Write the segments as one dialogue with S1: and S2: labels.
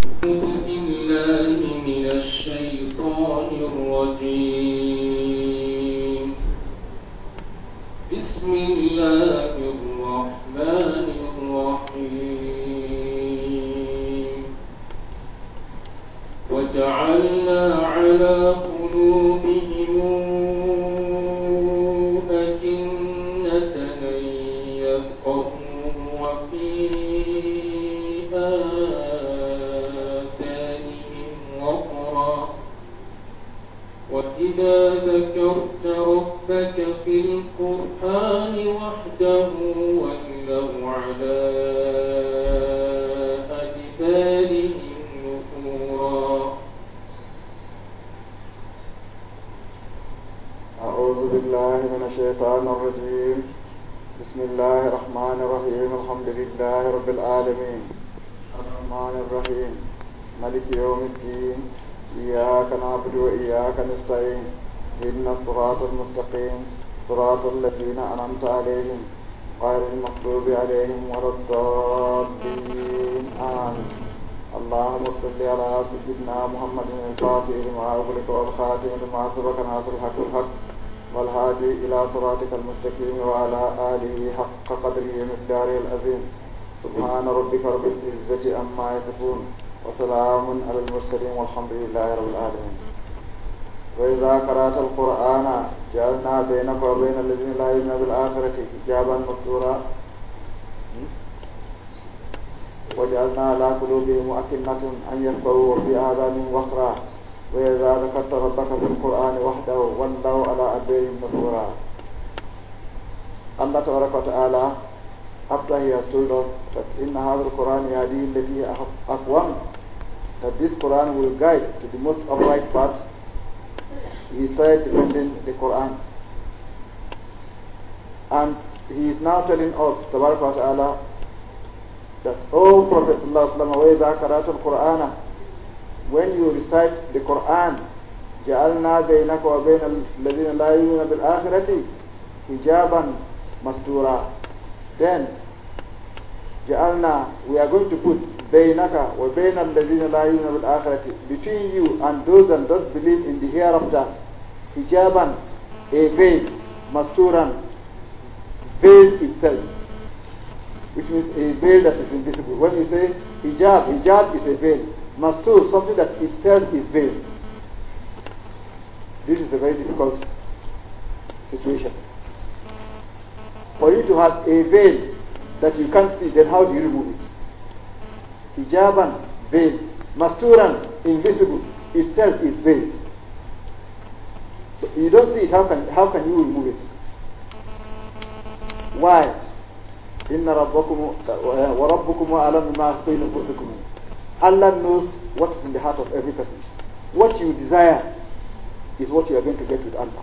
S1: بالله من الشيطان الرجيم. بسم الله الرحمن الرحيم. وجعلنا على قلوبهم أكنة أن يفقهوا وفي آذانهم وقرا وإذا ذكرت ربك في القرآن وحده ولوا على أدبارهم نفورا.
S2: أعوذ بالله من الشيطان الرجيم. بسم الله الرحمن الرحيم. الحمد لله رب العالمين الرحمن الرحيم مالك يوم الدين. إياك نعبد وإياك نستعين. اهدنا الصراط المستقيم صراط الذين أنعمت عليهم غير المغضوب عليهم ولا الضالين آمين. اللهم صل على سيدنا محمد الفاتح لما أغلق والخاتم لما سبق ناصر الحق بالحق والهادي إلى صراطك المستقيم وعلى آله حق قدره ومقداره العظيم. سبحان ربك رب العزة عما يصفون وسلام على المرسلين والحمد لله رب العالمين. وإذا قرأت القرآن جعلنا بينك وبين الذين لا يؤمنون بالآخرة حجابا مستورا وجعلنا على قلوبهم أكنة أن يفقهوا وفي آذانهم وقرا وإذا ذكرت ربك في القرآن وحده ولوا على أدبارهم نفورا. Allah Tabaraka wa Ta'ala, after he has told us that in hadha al-Quran yahdi allati aqwam, that this Quran will guide to the most upright path, he started defending the Quran. And he is now telling us, Tabaraka wa Ta'ala, that, O Prophet Sallallahu Alaihi Wasallam, وَإِذَا قَرَأْتَ الْقُرْآنَ, when you recite the Quran, جَعَلْنَا بَيْنَكَ وَبَيْنَ الَّذِينَ لَا يُؤْمِنُونَ بِالْآخِرَةِ حِجَابًا مَسْتُورًا. Then, جَعَلْنَا, we are going to put بَيْنَكَ وَبَيْنَ الَّذِينَ لَا يُؤْمِنُونَ بِالْآخِرَةِ, between you and those that don't believe in the hereafter, hijaban, a veil, masturan, veil itself, which means a veil that is invisible. When you say hijab, hijab is a veil. Mastur, something that itself is veiled. This is a very difficult situation. For you to have a veil that you can't see, then how do you remove it? Hijaban, veil. Masturan, invisible, itself is veiled. So you don't see it, how can you remove it? Why? Inna rabbakum wa rabbukum a'lamu bima fi nufusikum. Allah knows what is in the heart of every person. What you desire is what you are going to get with Allah.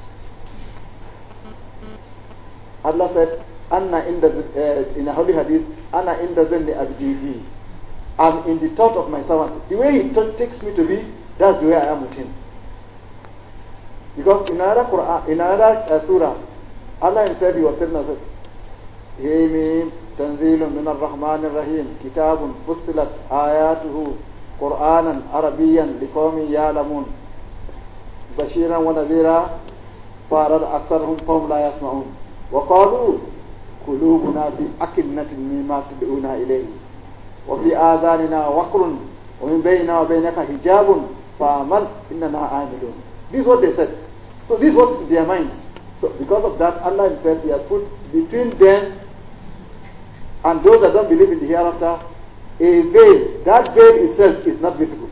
S2: Allah said, "Anna in a holy hadith, Anna inda zanni abdi bi." I'm in the thought of my servant. The way he takes me to be, that's the way I am with him. Because in another Quran, in another surah, Allah Himself, He was telling us, "Himim tanzilun min ar-Rahman ar-Rahim, kitabun fussilat ayatuhu Qur'anan Arabiyyan liqawmin ya'lamun, bashiran wa nadhira farad aktharuhum qawm la yasma'un, wa qalu qulubuna fi akinnatin mimma tad'una ilayhi, wa fi adhanina waqrun wa min baynina wa baynaka hijabun fa'amal innana amilun." This is what they said. So this is what is in their mind. So because of that, Allah Himself, He has put between them and those that don't believe in the hereafter a veil. That veil itself is not visible.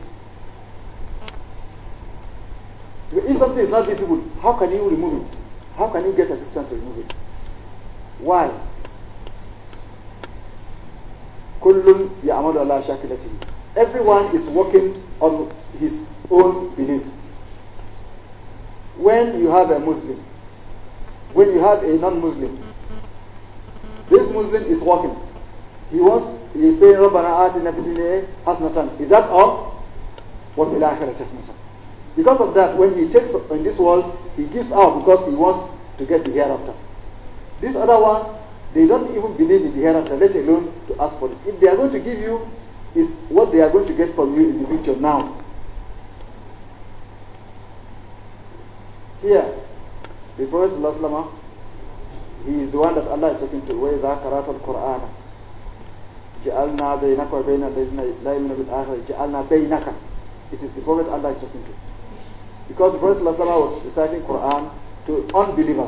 S2: If something is not visible, how can you remove it? How can you get assistance to remove it? Why? Kullun ya'malu ala shakilatihi. Everyone is working on his own belief. When you have a Muslim, when you have a non-Muslim, this Muslim is working. He is saying, "Rabbana atina fid dunya hasanatan." Is that all? Wa fil akhirati hasanatan. Because of that, when he takes in this world, he gives out because he wants to get the hereafter. These other ones, they don't even believe in the hereafter, let alone to ask for it. If they are going to give you, is what they are going to get from you in the future now. Here, the Prophet ﷺ, he is the one that Allah is talking to. وَإِذَا قَرَأْتَ الْقُرْآنَ جَعَلْنَا بَيْنَكَ وَبَيْنَ الَّذِينَ لَا يُؤْمِنُونَ بِالْآخِرَةِ جَعَلْنَا بَيْنَكَ. It is the Prophet Allah is talking to. Because the Prophet ﷺ was reciting Quran to unbelievers.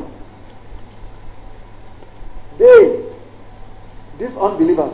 S2: These unbelievers,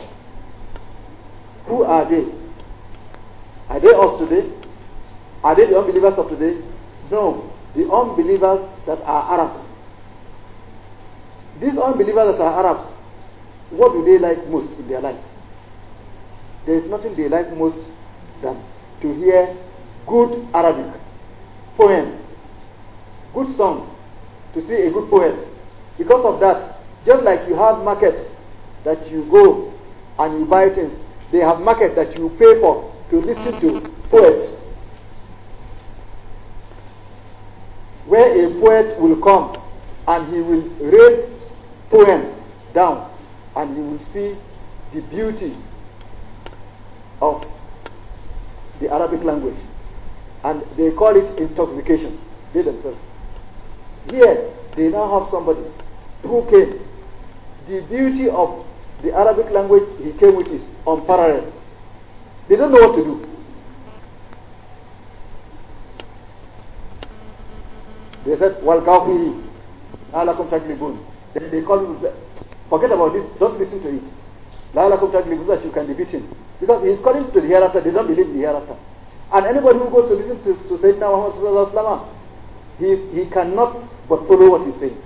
S2: who are they? Are they us today? Are they the unbelievers of today? No, the unbelievers that are Arabs. These unbelievers that are Arabs, what do they like most in their life? There is nothing they like most than to hear good Arabic poem, good song, to see a good poet. Because of that, just like you have markets that you go and you buy things, they have market that you pay for to listen to poets. Where a poet will come and he will read poem down and you will see the beauty of the Arabic language, and they call it intoxication, they themselves. Here they now have somebody who came. The beauty of the Arabic language he came with is unparalleled. They don't know what to do. They said, "Walqafihi, la'alakum taglibun." Then they call him, forget about this, don't listen to it. La'alakum taglibun, so that you can defeat him. Because he is calling to the hereafter, they don't believe in the hereafter. And anybody who goes to listen to Sayyidina Muhammad sallallahu alaihi wasallam, he cannot but follow what he's saying.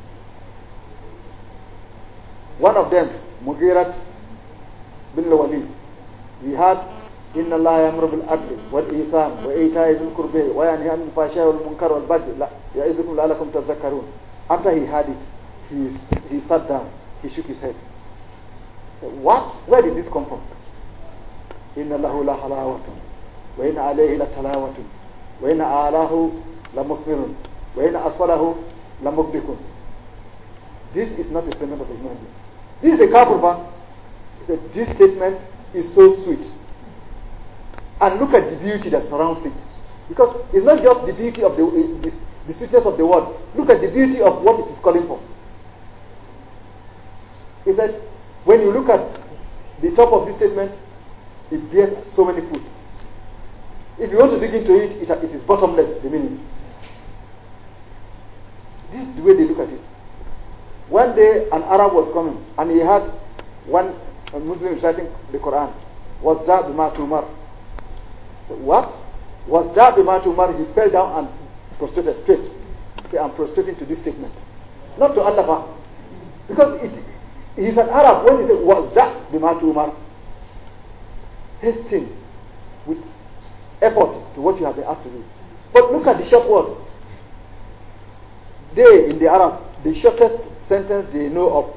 S2: One of them, Mughirat bin Walid, he had إن الله يأمر بالعدل والإحسان وإيتاء ذي القربى وينهى عن الفحشاء والمنكر والبغي يعظكم لعلكم تذكرون. After he had it, he sat down, he shook his head. Said, what? Where did this come from? إن الله لا حلاوة وإن عليه لتلاوة وإن أعلاه لمصبر وإن أسفله لمغدق. This is not a statement of a human being. This is a kafir man. He said, this statement is so sweet. And look at the beauty that surrounds it. Because it's not just the beauty of the sweetness of the word. Look at the beauty of what it is calling for. He said, when you look at the top of this statement, it bears so many fruits. If you want to dig into it, it is bottomless, the meaning. This is the way they look at it. One day an Arab was coming and he had one Muslim reciting the Quran. Was that bima tumar? So what? Was that bima tumar? He fell down and prostrated straight. He said, I'm prostrating to this statement. Not to Allah. Because he's an Arab. When he said, was that bima tumar? Hasten with effort to what you have been asked to do. But look at the short words. They, in the Arab, the shortest sentence they know of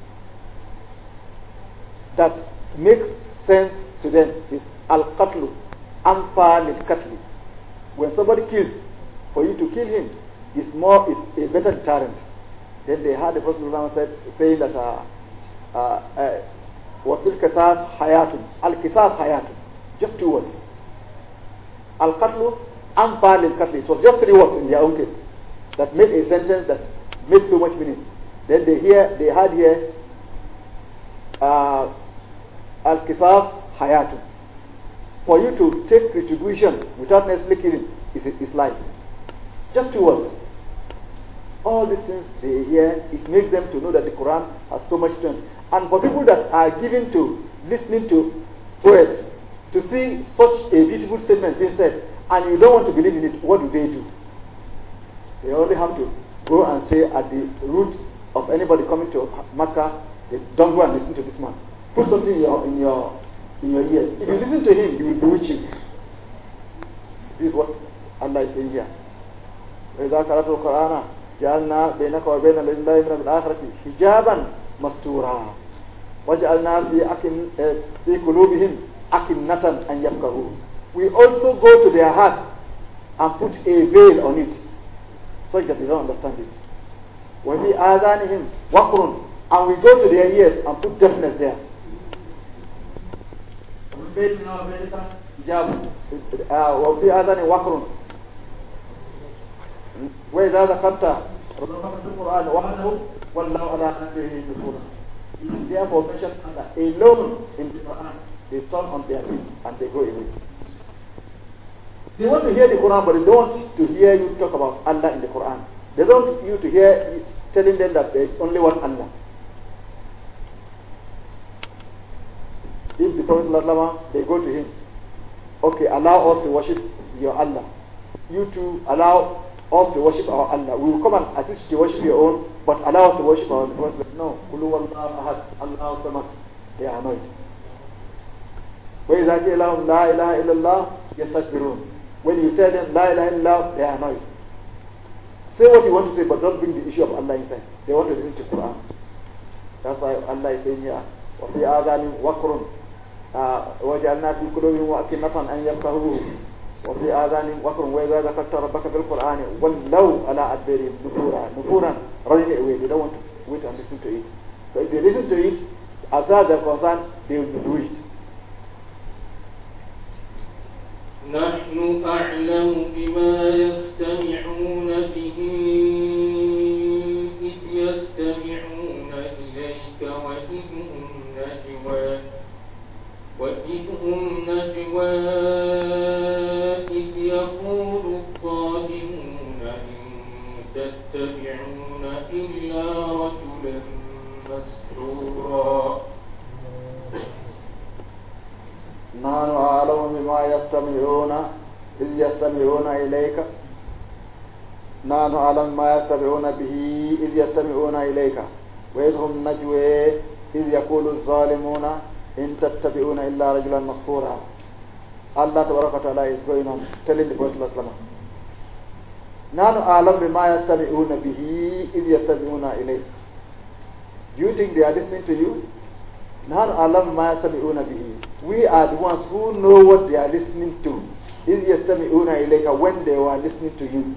S2: that makes sense to them is al-qatlu anfa lil-qatli. When somebody kills, for you to kill him is a better deterrent. Then they heard the Prophet saying that wa fil qisas hayatun, al-qisas hayatun, just 2 words. Al-qatlu anfa lil-qatli. It was just 3 words in their own case that made a sentence that made so much meaning. Then they had here al-qisas hayatun. For you to take retribution without necessarily killing is life. Just 2 words. All these things they hear, it makes them to know that the Quran has so much strength. And for people that are given to listening to poets, to see such a beautiful statement being said, and you don't want to believe in it, what do? They only have to go and stay at the root of anybody coming to Makkah. They don't go and listen to this man. Put something in your ears. If you listen to him, he will bewitch you. This is what Allah is saying here. وَإِذَا قَرَأْتَ الْقُرْآنَ جَعَلْنَا بَيْنَكَ وَبَيْنَ الَّذِينَ لَا يُؤْمِنُونَ بِالْآخِرَةِ حِجَابًا مَسْتُورًا وَجَعَلْنَا فِي قُلُوبِهِمْ أَكِنَّةً أَنْ يَفْقَهُوا. We also go to their heart and put a veil on it, such that they don't understand it. وَفِي آذَانِهِمْ وَقْرٌ. And we go to their ears and put deafness there. ومن بيننا وبينك حجاب وفي آذان وقر وإذا ذكرت ربك في القرآن وحده والله على أمره نفورا. Therefore mention Allah alone in the Quran. They turn on their feet and they go away. They want to hear the Quran, but they don't want to hear you talk about Allah in the Quran. They don't want you to hear telling them that there is only one Allah. If the Prophet ﷺ, they go to him, okay, allow us to worship your Allah. You too allow us to worship our Allah. We will come and assist you to worship your own, but allow us to worship our own. No, Qul huwallahu ahad, Allahu samad. They are annoyed. وَإِذَا قِيلَ لَهُمْ لَا إِلَهَ إِلَّا اللَّهُ يَسْتَكْبِرُونَ. When you tell them La ilaha illallah, they are annoyed. Say what you want to say, but don't bring the issue of Allah inside. They want to listen to Quran. That's why Allah is saying here, وَفِي آذَانِهِمْ وَقْرٌ وَجَعَلْنَا فِي قُلُوبِهِمْ أَكِنَّةً أَن يَفْقَهُوهُ وَفِي آذَانِهِمْ وَقْرٌ وَإِذَا ذَكَرْتَ رَبَّكَ فِي الْقُرْآنِ وَلَّوْا عَلَىٰ أَدْبَارِهِمْ نُفُورًا, running away. They don't want to wait and listen to it. So if they listen to it, as far as they're concerned, they will do it.
S1: نحن أعلم بما يستمعون به إذ يستمعون إليك وإذ هم نجوى إذ يقول الظالمون إن تتبعون إلا رجلا مسحورا.
S2: نحن أعلم بما يستمعون إذ يستمعون إليك نحن أعلم ما يستمعون به إذ يستمعون إليك وإذ هم نجوى إذ يقول الظالمون إن تتبعون إلا رجلا مسحورا. Allah Tabaraka Ta'ala is going on telling the Prophet نحن أعلم بما يستمعون به إذ يستمعون إليك. Do you think they are listening to you? نحن أعلم ما يستمعون به. We are the ones who know what they are listening to. إذ يستمعون إليك, when they were listening to you.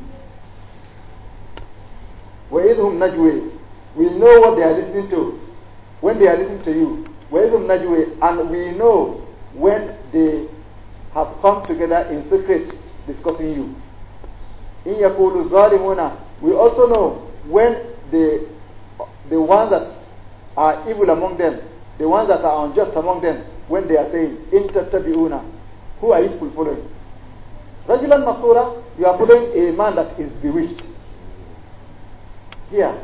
S2: وإذ هم نجوى, we know what they are listening to when they are listening to you. وإذ هم نجوى, and we know when they have come together in secret discussing you. إن يقول الظالمون, we also know when the ones that are evil among them, the ones that are unjust among them, when they are saying, In tattabi'una, who are you following? Rajulan masura, you are following a man that is bewitched. Here,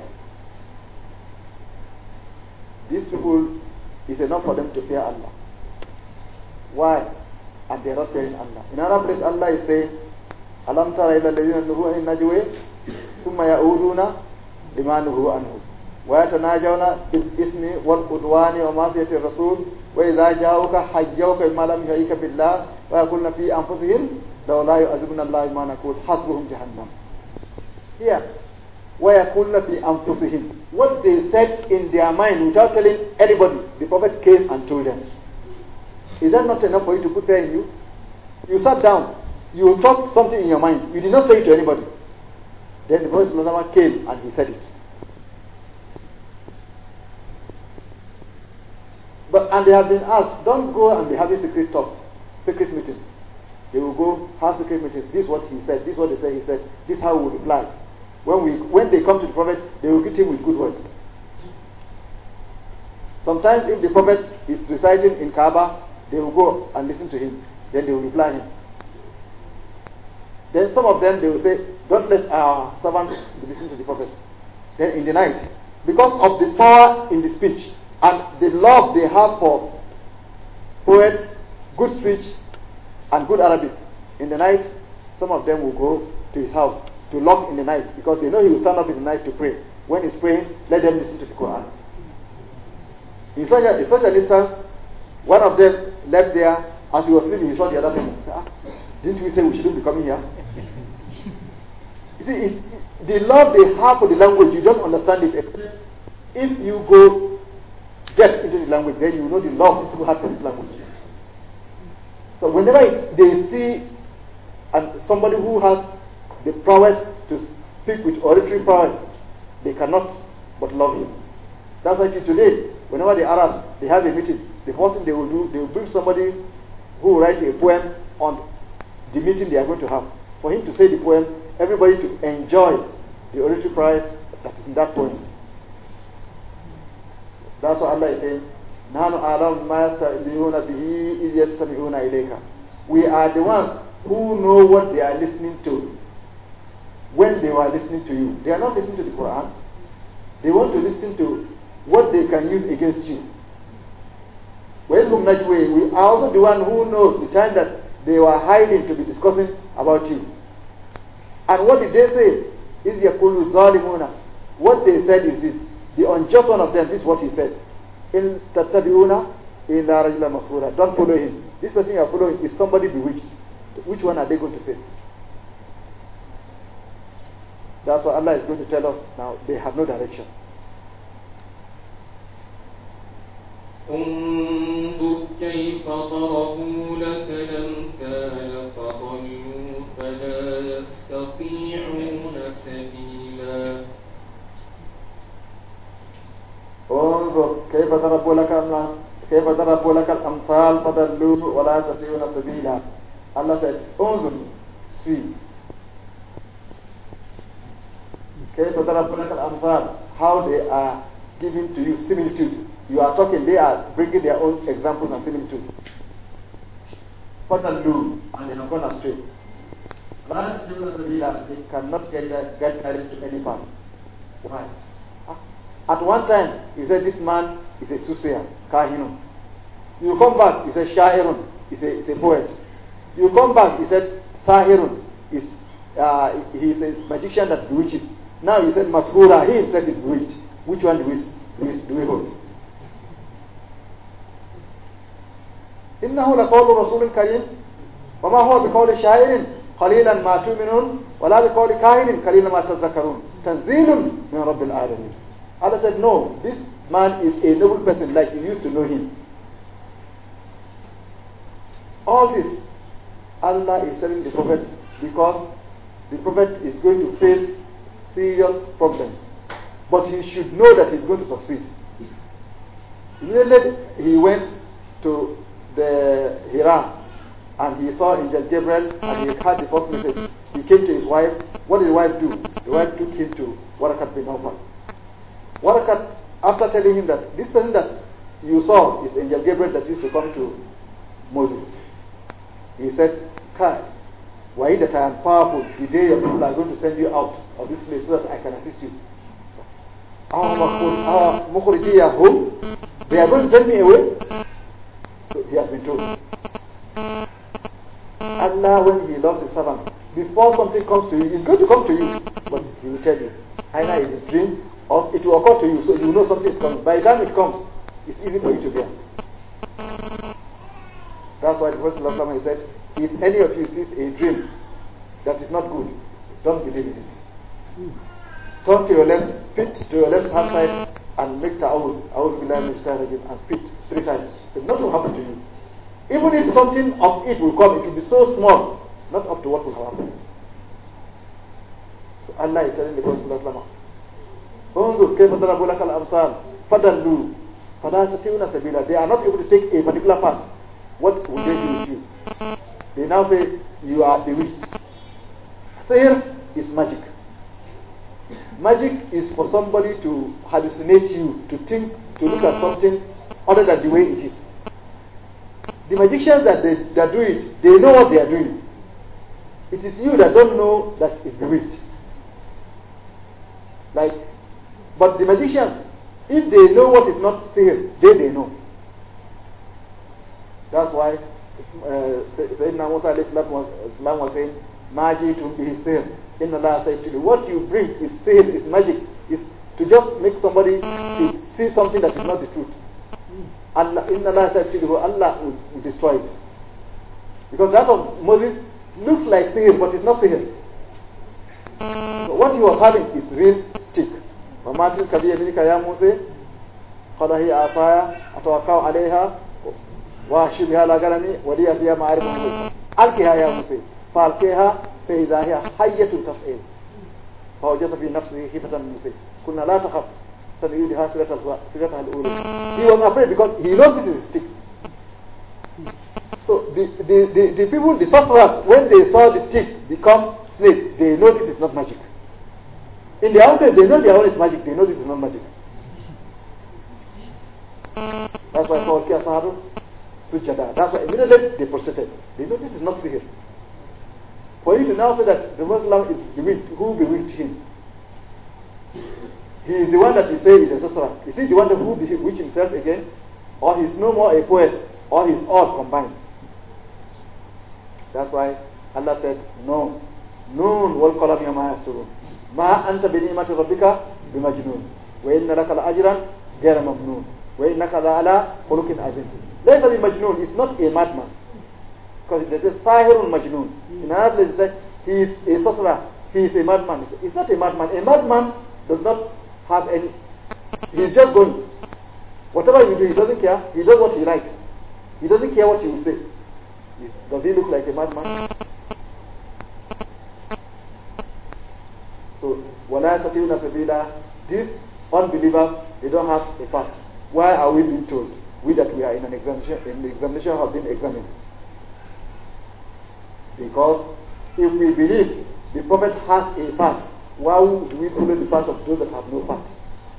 S2: these people, is enough for them to fear Allah. Why? And they are not fearing Allah. In another place, Allah is saying, Alam tara ila alladhina nuhu an najwa thumma ya'uduna lima nuhu anhu ويتناجون بالإثم والعدوان ومعصية الرسول وإذا جاءوك حجوك بما لم يحيك بالله ويقولون في أنفسهم لو لا يعذبنا الله ما نقول حسبهم جهنم. Here, ويقولون في أنفسهم, what they said in their mind without telling anybody, the Prophet came and told them. Is that not enough for you to put fear in you? You sat down, you talked something in your mind, you did not say it to anybody. Then the Prophet came and he said it. And they have been asked, don't go and be having secret talks, secret meetings. They will go have secret meetings. This is what he said, this is what they say he said, this is how we will reply. When they come to the Prophet, they will greet him with good words. Sometimes if the Prophet is reciting in Kaaba, they will go and listen to him. Then they will reply him. Then some of them, they will say, don't let our servants listen to the Prophet. Then in the night, because of the power in the speech, and the love they have for poets, good speech, and good Arabic, in the night, some of them will go to his house to lock in the night because they know he will stand up in the night to pray. When he's praying, let them listen to the Quran. In such an instance, one of them left there. As he was leaving, he saw the other person. He said, didn't we say we shouldn't be coming here? You see, the love they have for the language, you don't understand it except if you go get into the language, then you know the love these people have for this language. So whenever they see somebody who has the prowess to speak with oratory prowess, they cannot but love him. That's why today, whenever the Arabs, they have a meeting, the first thing they will do, they will bring somebody who will write a poem on the meeting they are going to have. For him to say the poem, everybody to enjoy the oratory prize that is in that poem. That's what Allah is saying. نَحْنُ أَعْلَمُ مَا يَسْتَمِعُونَ بِهِ إِذْ يَسْتَمِعُونَ إِلَيْكَ. We are the ones who know what they are listening to when they were listening to you. They are not listening to the Quran. They want to listen to what they can use against you. We are also the one who knows the time that they were hiding to be discussing about you. And what did they say? Is يَقُولُ ظَالِمُونَ. What they said is this. The unjust one of them, this is what he said. In تَتَّبِعُونَ إِلَّا رَجُلًا مَسْحُورًا. Don't follow him. This person you are following is somebody bewitched. Which one are they going to say? That's what Allah is going to tell us now. They have no direction.
S1: انظر كيف ضربوا لك الأمثال فضلوا فلا يستطيعون سبيلا.
S2: انظر كيف ضربوا لك الأمثال فضلوا ولا يستطيعون سبيلا. Allah said, انظر, see. كيف ضربوا لك الأمثال, how they are giving to you similitude. You are talking, they are bringing their own examples and similitude. فَضَلُّوا, and they have gone astray. They cannot get married to any path. Why? At one time, he said this man is a soothsayer, kahinun. You come back, he said sha'irun, is a poet. You come back, he said sahirun, he is a magician that bewitches. Now he said mashura, he himself is bewitched. Which one do we hold? إنه لقول رسول كريم وما هو بقول شاعر قليلا ما تؤمنون ولا بقول كاهن قليلا ما تذكرون تنزيل من رب العالمين. Allah said, no, this man is a noble person like you used to know him. All this Allah is telling the Prophet because the Prophet is going to face serious problems, but he should know that he's going to succeed. Immediately he went to the Hira and he saw Angel Gabriel and he had the first message. He came to his wife. What did the wife do? The wife took him to Warakat bin Nawfal. Warakat, after telling him that this person that you saw is Angel Gabriel that used to come to Moses, he said, Kai, why that I am powerful, the day your people are going to send you out of this place so that I can assist you. Our Mukhrijiyah home, they are going to send me away. So he has been told. Allah, when he loves his servants, before something comes to you, it's going to come to you, but he will tell you. Either in a dream, or it will occur to you, so you know something is coming. By the time it comes, it's easy for you to bear. That's why the Prophet said, if any of you sees a dream that is not good, don't believe in it. Turn to your left, spit to your left hand side, and make ta'awuz, and spit 3 times. So nothing will happen to you. Even if something of it will come, it will be so small, not up to what will happen. So Allah is telling the Prophet, انظر كيف ضربوا لك الأمثال فضلوا فلا يستطيعون سبيلا. They are not able to take a particular path. What will they do with you? They now say you are bewitched. Sihr is magic. Magic is for somebody to hallucinate you, to think, to look at something other than the way it is. The magicians that do it, they know what they are doing. It is you that don't know that it's bewitched. But the magicians, if they know what is not sihr, they know. That's why Sayyidina Musa alayhi salam was saying, Majitum bihi sihr. Inna Allah said to you, what you bring is sihr, is magic, is to just make somebody to see something that is not the truth. Allah, Inna Allah said to you, Allah will destroy it. Because that of Moses looks like sihr, but it's not sihr. So what he was having is real stick. وما تلك بيمينك يا موسى قال هي عصاي أتوكل عليها وأهش بها على غنمي ولي فيها مآرب أخرى ألقها يا موسى فألقيها فإذا هي حية تسعى فوجد في نفسه خيفة موسى قلنا لا تخف سنعيدها سيرتها الأولى. He was afraid because he knows this is a stick. So the people, the sorcerers, when they saw the stick become snake, they know this is not magic. In their own case, they know their own is magic. They know this is not magic. That's why for Kiyasaharu, Sujada. That's why immediately they prostrated. They know this is not sihr. For you to now say that the Muslim is bewitched, who bewitched him? He is the one that you say is a sorcerer. Is he the one who bewitched himself again? Or he is no more a poet? Or he is all combined? That's why Allah said, no. Noon wal qalam yama yasturun. Ma anta bi ni'mati rabbika bimajnun. Wa inna laka la'ajran ghayra mamnun. Wa innaka la'ala khuluqin azim. Laysa bi majnun is not a madman. Because it says sahirun majnun. In another place it says he is a sorcerer. He is a madman. It's not a madman. A madman does not have any. He is just going. Whatever you do, he doesn't care. He does what he likes. He doesn't care what you will say. Does he look like a madman? So, وَلَا يَسْتَطِيعُونَ سَبِيلًا. These unbelievers, they don't have a path. Why are we being told? We that we are in an examination, have been examined. Because if we believe the Prophet has a path, why would we follow the path of those that have no path?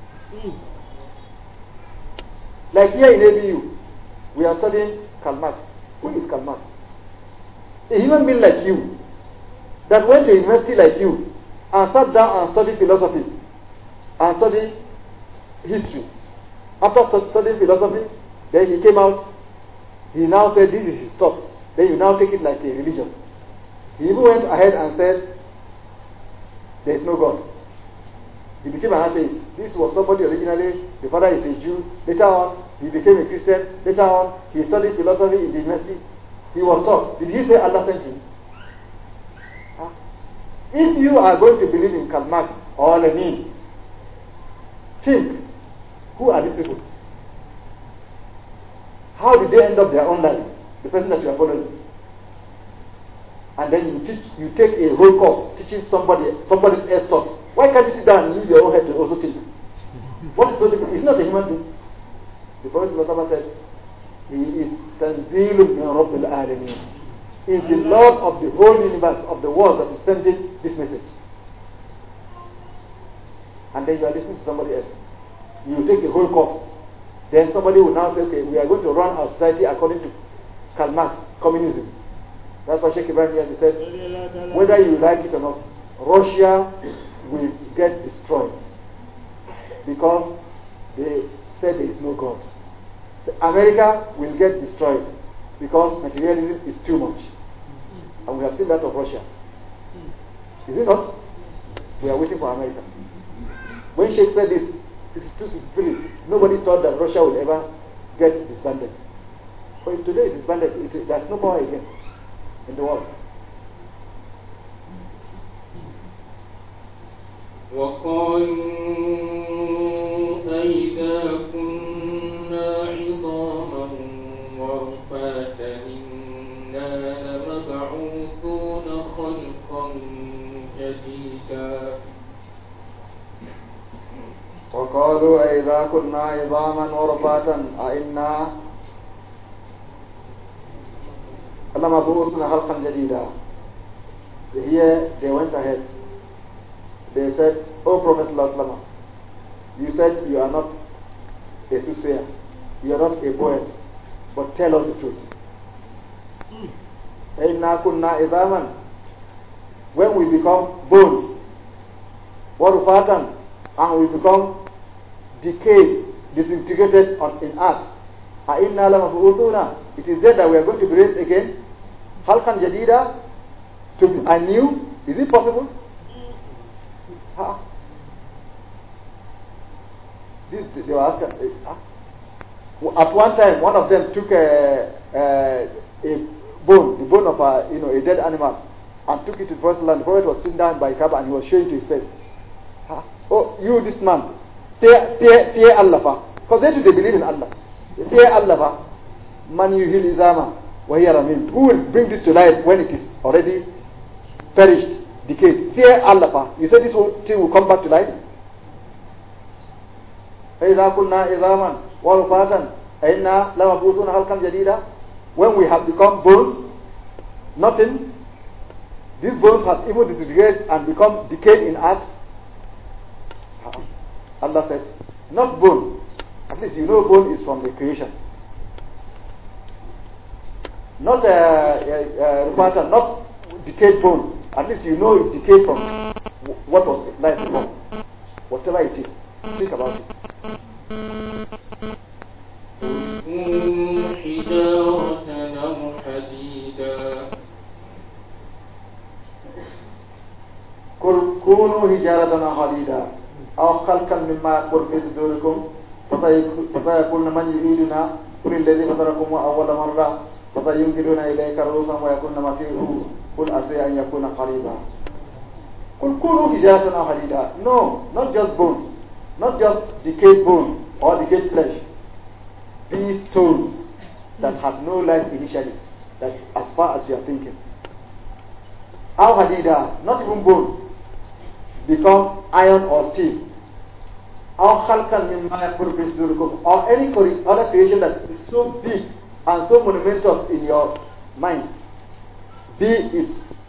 S2: Like here in ABU, we are studying Karl Marx. Who is Karl Marx? A human being like you, that went to university like you, and sat down and studied philosophy, and studied history. After studying philosophy, then he came out, he now said this is his thought. Then you now take it like a religion. He even went ahead and said, there is no God. He became an atheist. This was somebody originally, the father is a Jew. Later on, he became a Christian. Later on, he studied philosophy in the university. He was taught. Did he say Allah sent him? Huh? If you are going to believe in Karl Marx or Lenin, think, who are these people? How did they end up their own life? The person that you are following. And then you take a whole course teaching somebody's else thought. Why can't you sit down and use your own head to also think? What is so difficult? He's not a human being. The Prophet said, he is Tanzilun min Rabbil Alameen. He is the Lord of the whole universe, of the world that is sending this message. And then you are listening to somebody else. You take the whole course. Then somebody will now say, okay, we are going to run our society according to Karl Marx, communism. That's why Sheikh Ibrahim Niasse said, whether you like it or not, Russia will get destroyed. Because they said there is no God. So America will get destroyed because materialism is too much. And we have seen that of Russia. Is it not? We are waiting for America. When Sheikh said this, 62, 63, nobody thought that Russia would ever get disbanded. But if today it's disbanded, there's no power again in the world.
S1: وقالوا أئذا كنا عظاما ورفاتا إنا لمبعوثون خلقا جديدا
S2: وقالوا أئذا كنا عظاما ورفاتا أئنا لمبعوثون خلقا جديدا. Here they went ahead. They said, "O Prophet ﷺ, you said you are not a soothsayer, you are not a poet, but tell us the truth. Inna kunna idhaman, when we become bones, warufatan, and we become decayed, disintegrated in earth, inna lamab'uthuna, it is there that we are going to be raised again, halkan jadida, to be anew. Is it possible?" They were asking. At one time, one of them took a bone, the bone of a dead animal, and took it to the Prophet. The Prophet was sitting down by Kaaba and he was showing to his face. Oh, you this man, fear Allah, because they believe in Allah. Fear Allah, man yuhil izama wa hiya ramim. Who will bring this to life when it is already perished? Decayed. Fear Allah. You say this thing will come back to life? فَإِذَا كُنَّا إِذَامًا وَرُفَاتًا أَإِنَّا لَمَبْعُوثُونَ خَلْقًا جَدِيدًا. when we have become bones, nothing. These bones have even disintegrated and become decayed in earth. Allah said, not bone. At least you know bone is from the creation. Not not decayed bone. At least you know it decayed from what was life before. Whatever it is, think about it.
S1: حجارة أو حديدا
S2: كونوا حجارة أو حديدا أو خلقا مما يكبر في صدوركم فسيقولون من يعيدنا قل الذي فطركم أول مرة فسينكرون إليك رؤوسا ويقولون متى قل عسى أن يكون قريبا قل كونوا حجارة أو حديدا. No, not just bone, not just decayed bone or decayed flesh. Be stones that have no life initially, that as far as you are thinking. Aw hadida, not even bone, become iron or steel. Aw khalqan mimma yakburu fi sudurikum, or any other creation that is so big and so monumentous in your mind. Be it.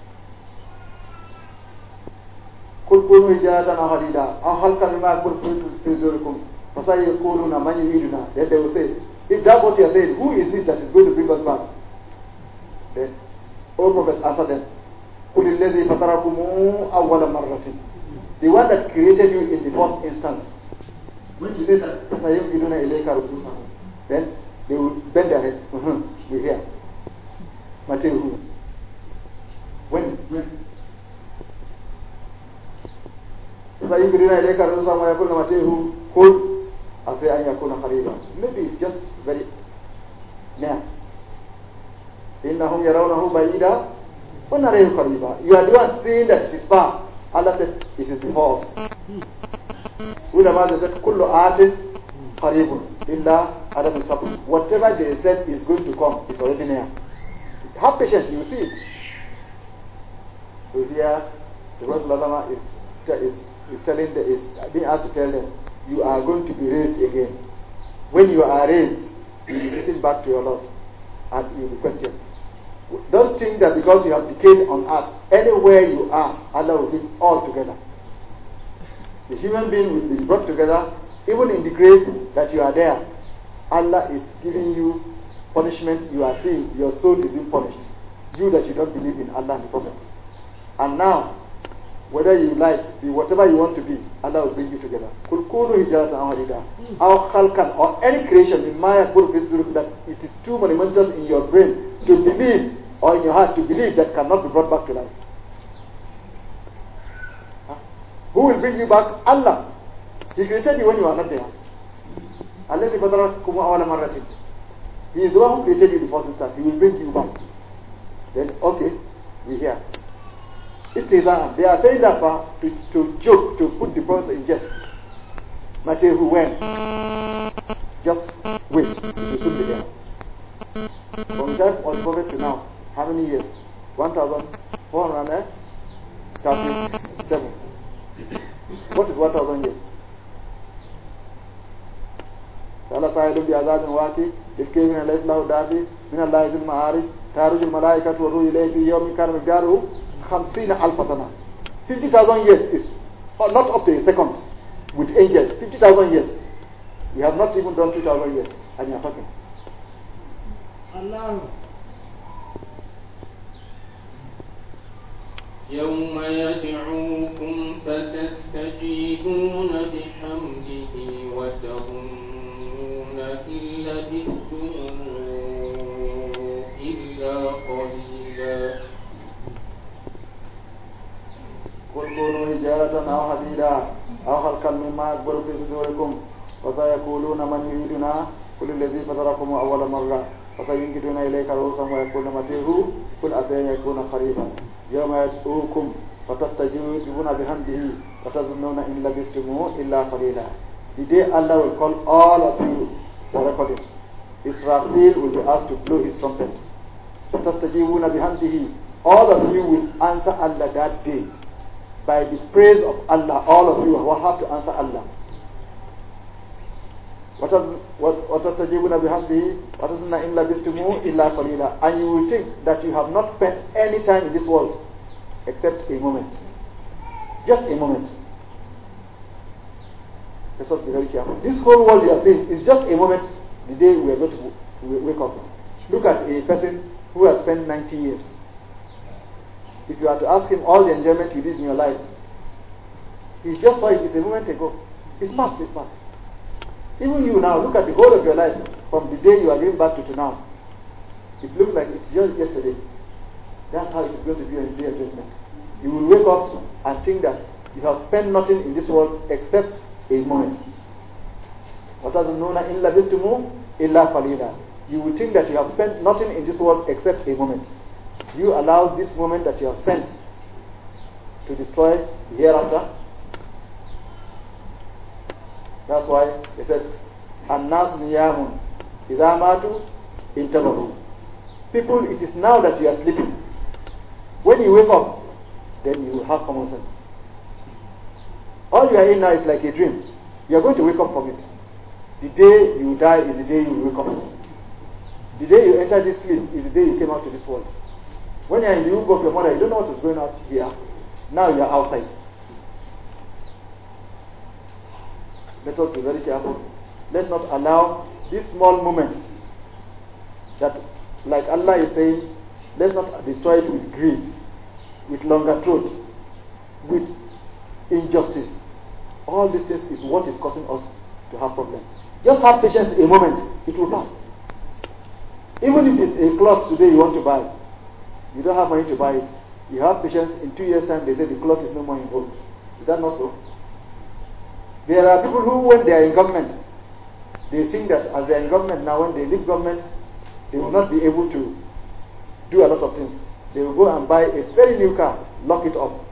S2: Kul kunu hijaratan aw hadida, aw khalqan mimma yakburu fi sudurikum. فَسَيَقُولُونَ مَنْ يُعِيدُنَا. Then they will say, if that's what you are saying, who is it that is going to bring us back? Then, O Prophet, answer them. قُلِ الَّذِي فَطَرَكُمُ أَوَّلَ مَرَّةٍ. The one that created you in the first instance. When you say that, فَسَيَنْكِدُونَ إِلَيْكَ رُؤُوسَهُمْ. Then they will bend their head. We hear. Matthew who? When? فَسَيَنْكِدُونَ إِلَيْكَ رُؤُوسَهُمْ وَيَقُولُونَ مَتَى هُ. قُلْ عسى أن يكون قريبا. Maybe it's just very near. إنهم يرونه بعيدا ونراه قريبا. You are the one saying that it is far. Allah said it is before us. Ulama said كل آت قريب إلا عدم الصبر. Whatever they said is going to come is already near. Have patience, you see it. So here the Prophet is being asked to tell them, you are going to be raised again. When you are raised, you will be taken back to your Lord and you will be questioned. Don't think that because you have decayed on earth, anywhere you are, Allah will bring all together. The human being will be brought together, even in the grave that you are there. Allah is giving you punishment. You are seeing your soul is being punished. You that you don't believe in Allah and the Prophet. And now, whether you like, be whatever you want to be, Allah will bring you together. Kul kunu hijaratan aw hadida, aw khalqan, or any creation in Maya that it is too monumental in your brain to believe, or in your heart to believe, that cannot be brought back to life. Who will bring you back? Allah. He created you when you are not there. Alladhi fatarakum awwala marratin. He is the one who created you in the first instance. He will bring you back. Then, okay, we hear. They are saying that to joke, to put the person in jest. Matthew who when? Just wait, it will soon be there. From the time of the Prophet to now, how many years? 1,437. What is 1,000 years? سأل سائل بعذاب واقع للكافرين ليس له دافع من الله ذي المعارج تعرج الملائكة والروح إليه في يوم كان مقداره 50,000 سنة. 50,000 years is not up to a second with angels. 50,000 years. We have not even done 2,000 years, and you are talking.
S1: Allah. يوم يدعوكم فتستجيبون بحمده وتظنون إن لبثتم إلا قليلا.
S2: قل كونوا حجارة أو حديدا أو خلقا مما يكبر في صدوركم وسيقولون من يعيدنا قل الذي فطركم أول مرة فسينكدون إليك رؤوسهم ويقولون متى هو قل عسى أن يكون قريبا. يوم يدعوكم فتستجيبون بحمده وتظنون إن لبثتم إلا قليلا. The day Allah will call all of you for recording. Israfil will be asked to blow his trumpet. فتستجيبون بحمده. All of you will answer Allah that day. By the praise of Allah, all of you will have to answer Allah. وَتَسْتَجِيبُونَ بِحَمْدِهِ وَتَسْنَ إِنْ لَبِثْتُمُ إِلَّا قَلِيلًا. And you will think that you have not spent any time in this world except a moment. Just a moment. Let us be very careful. This whole world you are seeing is just a moment, the day we are going to wake up. Look at a person who has spent 90 years. If you are to ask him all the enjoyment you did in your life, he just saw it a moment ago. It's past, it's past. Even you now, look at the whole of your life, from the day you are giving back to now. It looks like it's just yesterday. That's how it is going to be on the day of judgment. You will wake up and think that you have spent nothing in this world except a moment. وَتَظُنُّونَ إِنْ لَبِثْتُمُ إِلَّا قَلِيلًا. You will think that you have spent nothing in this world except a moment. You allow this moment that you have spent to destroy the hereafter. That's why he said, الناس نيام إذا ماتوا انتبهوا. People, it is now that you are sleeping. When you wake up, then you will have common sense. All you are in now is like a dream. You are going to wake up from it. The day you die is the day you will wake up. The day you enter this sleep is the day you came out to this world. When you are in the womb of your mother, you don't know what is going on here. Now you are outside. Let us be very careful. Let's not allow this small moment that, like Allah is saying, let's not destroy it with greed, with longer throat, with injustice. All these things is what is causing us to have problems. Just have patience a moment, it will pass. Even if it's a cloth today you want to buy, you don't have money to buy it. You have patience, in 2 years' time they say the cloth is no more in vogue. Is that not so? There are people who, when they are in government, they think that as they are in government now, when they leave government, they will not be able to do a lot of things. They will go and buy a very new car, lock it up.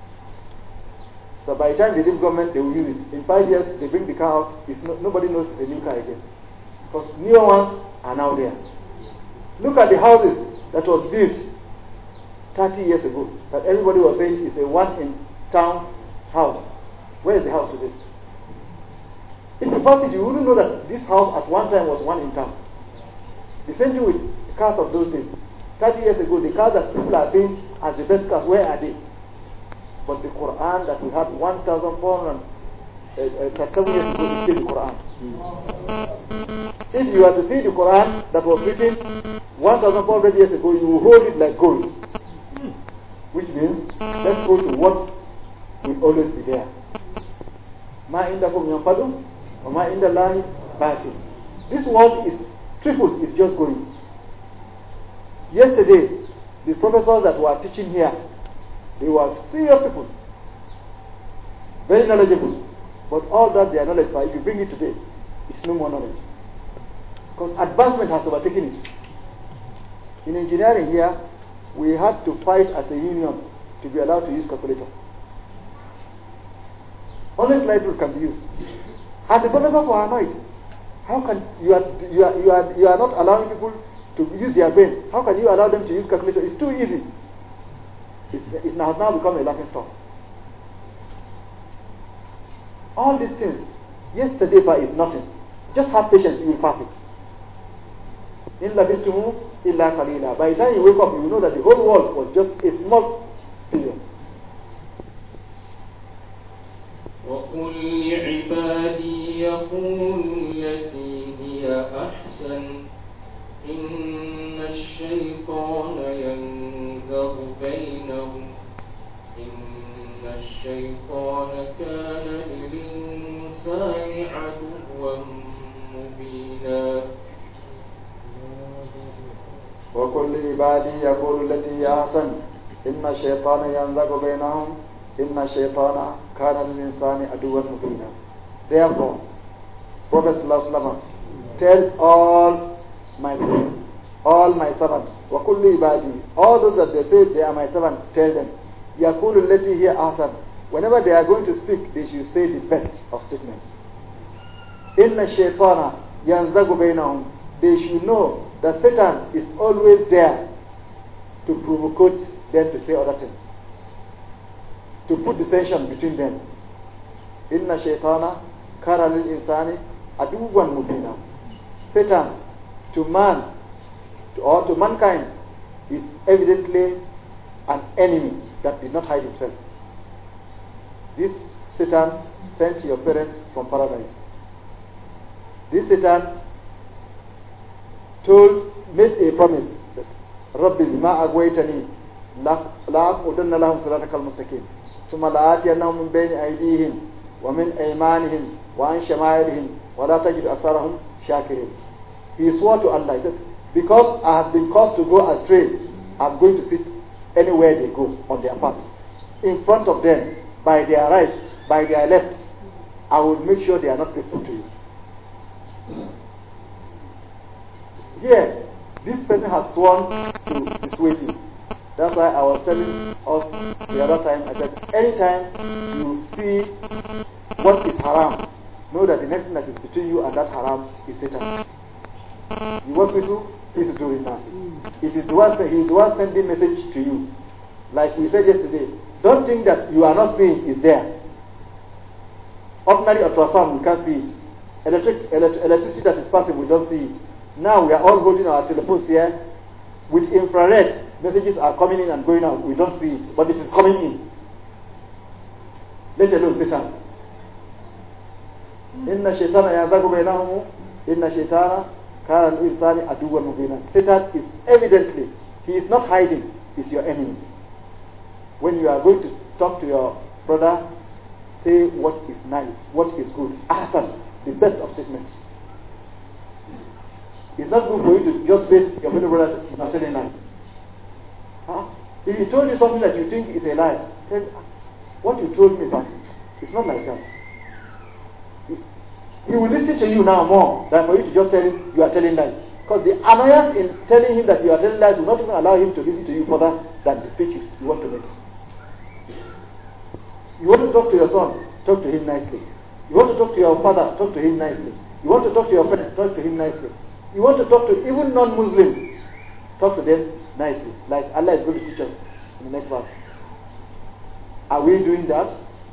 S2: So by the time they leave government, they will use it. In 5 years, they bring the car out, nobody knows it's a new car again. Because newer ones are now there. Look at the houses that was built 30 years ago, that everybody was saying is a one-in-town house. Where is the house today? If you pass it, you wouldn't know that this house at one time was one in town. The same thing with the cars of those days. 30 years ago, the cars that people are saying as the best cars, where are they? But the Quran that we had 1,437 years ago is still the Quran. If you were to see the Quran that was written 1,400 years ago, you will hold it like gold. Which means, let's go to what will always be there. Ma indakum yanfadu, wa ma indallahi baqi. This world is triple, is just going. Yesterday, the professors that were teaching here, they were serious people, very knowledgeable. But all that their knowledge, if you bring it today, it's no more knowledge. Because advancement has overtaken it. In engineering here, we had to fight as a union to be allowed to use calculator. Only slide rule can be used. And the professors were annoyed. How can you are not allowing people to use their brain? How can you allow them to use calculator? It's too easy. It has now become a laughing stock. All these things, yesterday is nothing. Just have patience, you will pass it. In labistumu illa qalila. By the time you wake up, you will know that the whole world was just a small period.
S1: وقل لعبادي يقولوا التي هي أحسن إن الشيطان ينزغ بينهم إن الشيطان كان للإنسان عدوا مبينا
S2: وقل لعبادي يقولوا التي هي أحسن إن الشيطان ينزغ بينهم إن الشيطان كان للإنسان عدوا مبينا. Therefore, Prophet sallallahu alaihi wasallam, tell all my people, all my servants, وَكُلِّ عِبَادِي, all those that they say they are my servants, tell them, يَقُولُ الَّتِي هِيَ أَحْسَنُ, whenever they are going to speak, they should say the best of statements. إِنَّ الشَّيْطَانَ يَنْزَغُ بَيْنَهُمْ, they should know that Satan is always there to provoke them to say other things, to put dissension between them. إِنَّ الشَّيْطَانَ كَانَ لِلْإِنسَانِ aduwan mubina. Satan to man or to mankind is evidently an enemy that did not hide himself. This Satan sent your parents from paradise. This Satan made a promise that Rabbi bima agwaytani la aqudanna lahum siratakal mustaqim thumma la'atiyannahum min bayni aydihim wa min aymanihim wa an shama'ilihim wa la tajidu aktharahum shakirin. He swore to Allah, he said, because I have been caused to go astray, I'm going to sit anywhere they go on their path. In front of them, by their right, by their left, I will make sure they are not faithful to you. Here, this person has sworn to dissuade you. That's why I was telling us the other time, I said, anytime you see what is haram, know that the next thing that is between you and that haram is Satan. You watch Whistle, he is doing nothing. He is the one sending message to you. Like we said yesterday, don't think that you are not seeing is there. Ordinary ultrasound, we can't see it. Electricity that is passing, we don't see it. Now we are all holding our telephones here. With infrared, messages are coming in and going out. We don't see it, but it is coming in. Let alone Satan. Inna shaytana yazagu bainahum. Inna shaytana kana al-insani aduwwan mubina. Satan is evidently, he is not hiding, he is your enemy. When you are going to talk to your brother, say what is nice, what is good. Ahsan, the best of statements. It's not good for you to just base your fellow brother not telling lies. Huh? If he told you something that you think is a lie, tell what you told me, but it's not like that. He will listen to you now more than for you to just tell him you are telling lies. Because the annoyance in telling him that you are telling lies will not even allow him to listen to you further than the speech you want to make. You want to talk to your son, talk to him nicely. You want to talk to your father, talk to him nicely. You want to talk to your friend, talk to him nicely. You want to talk to even non-Muslims, talk to them nicely. Like Allah is going to teach us in the next verse. Are we doing that?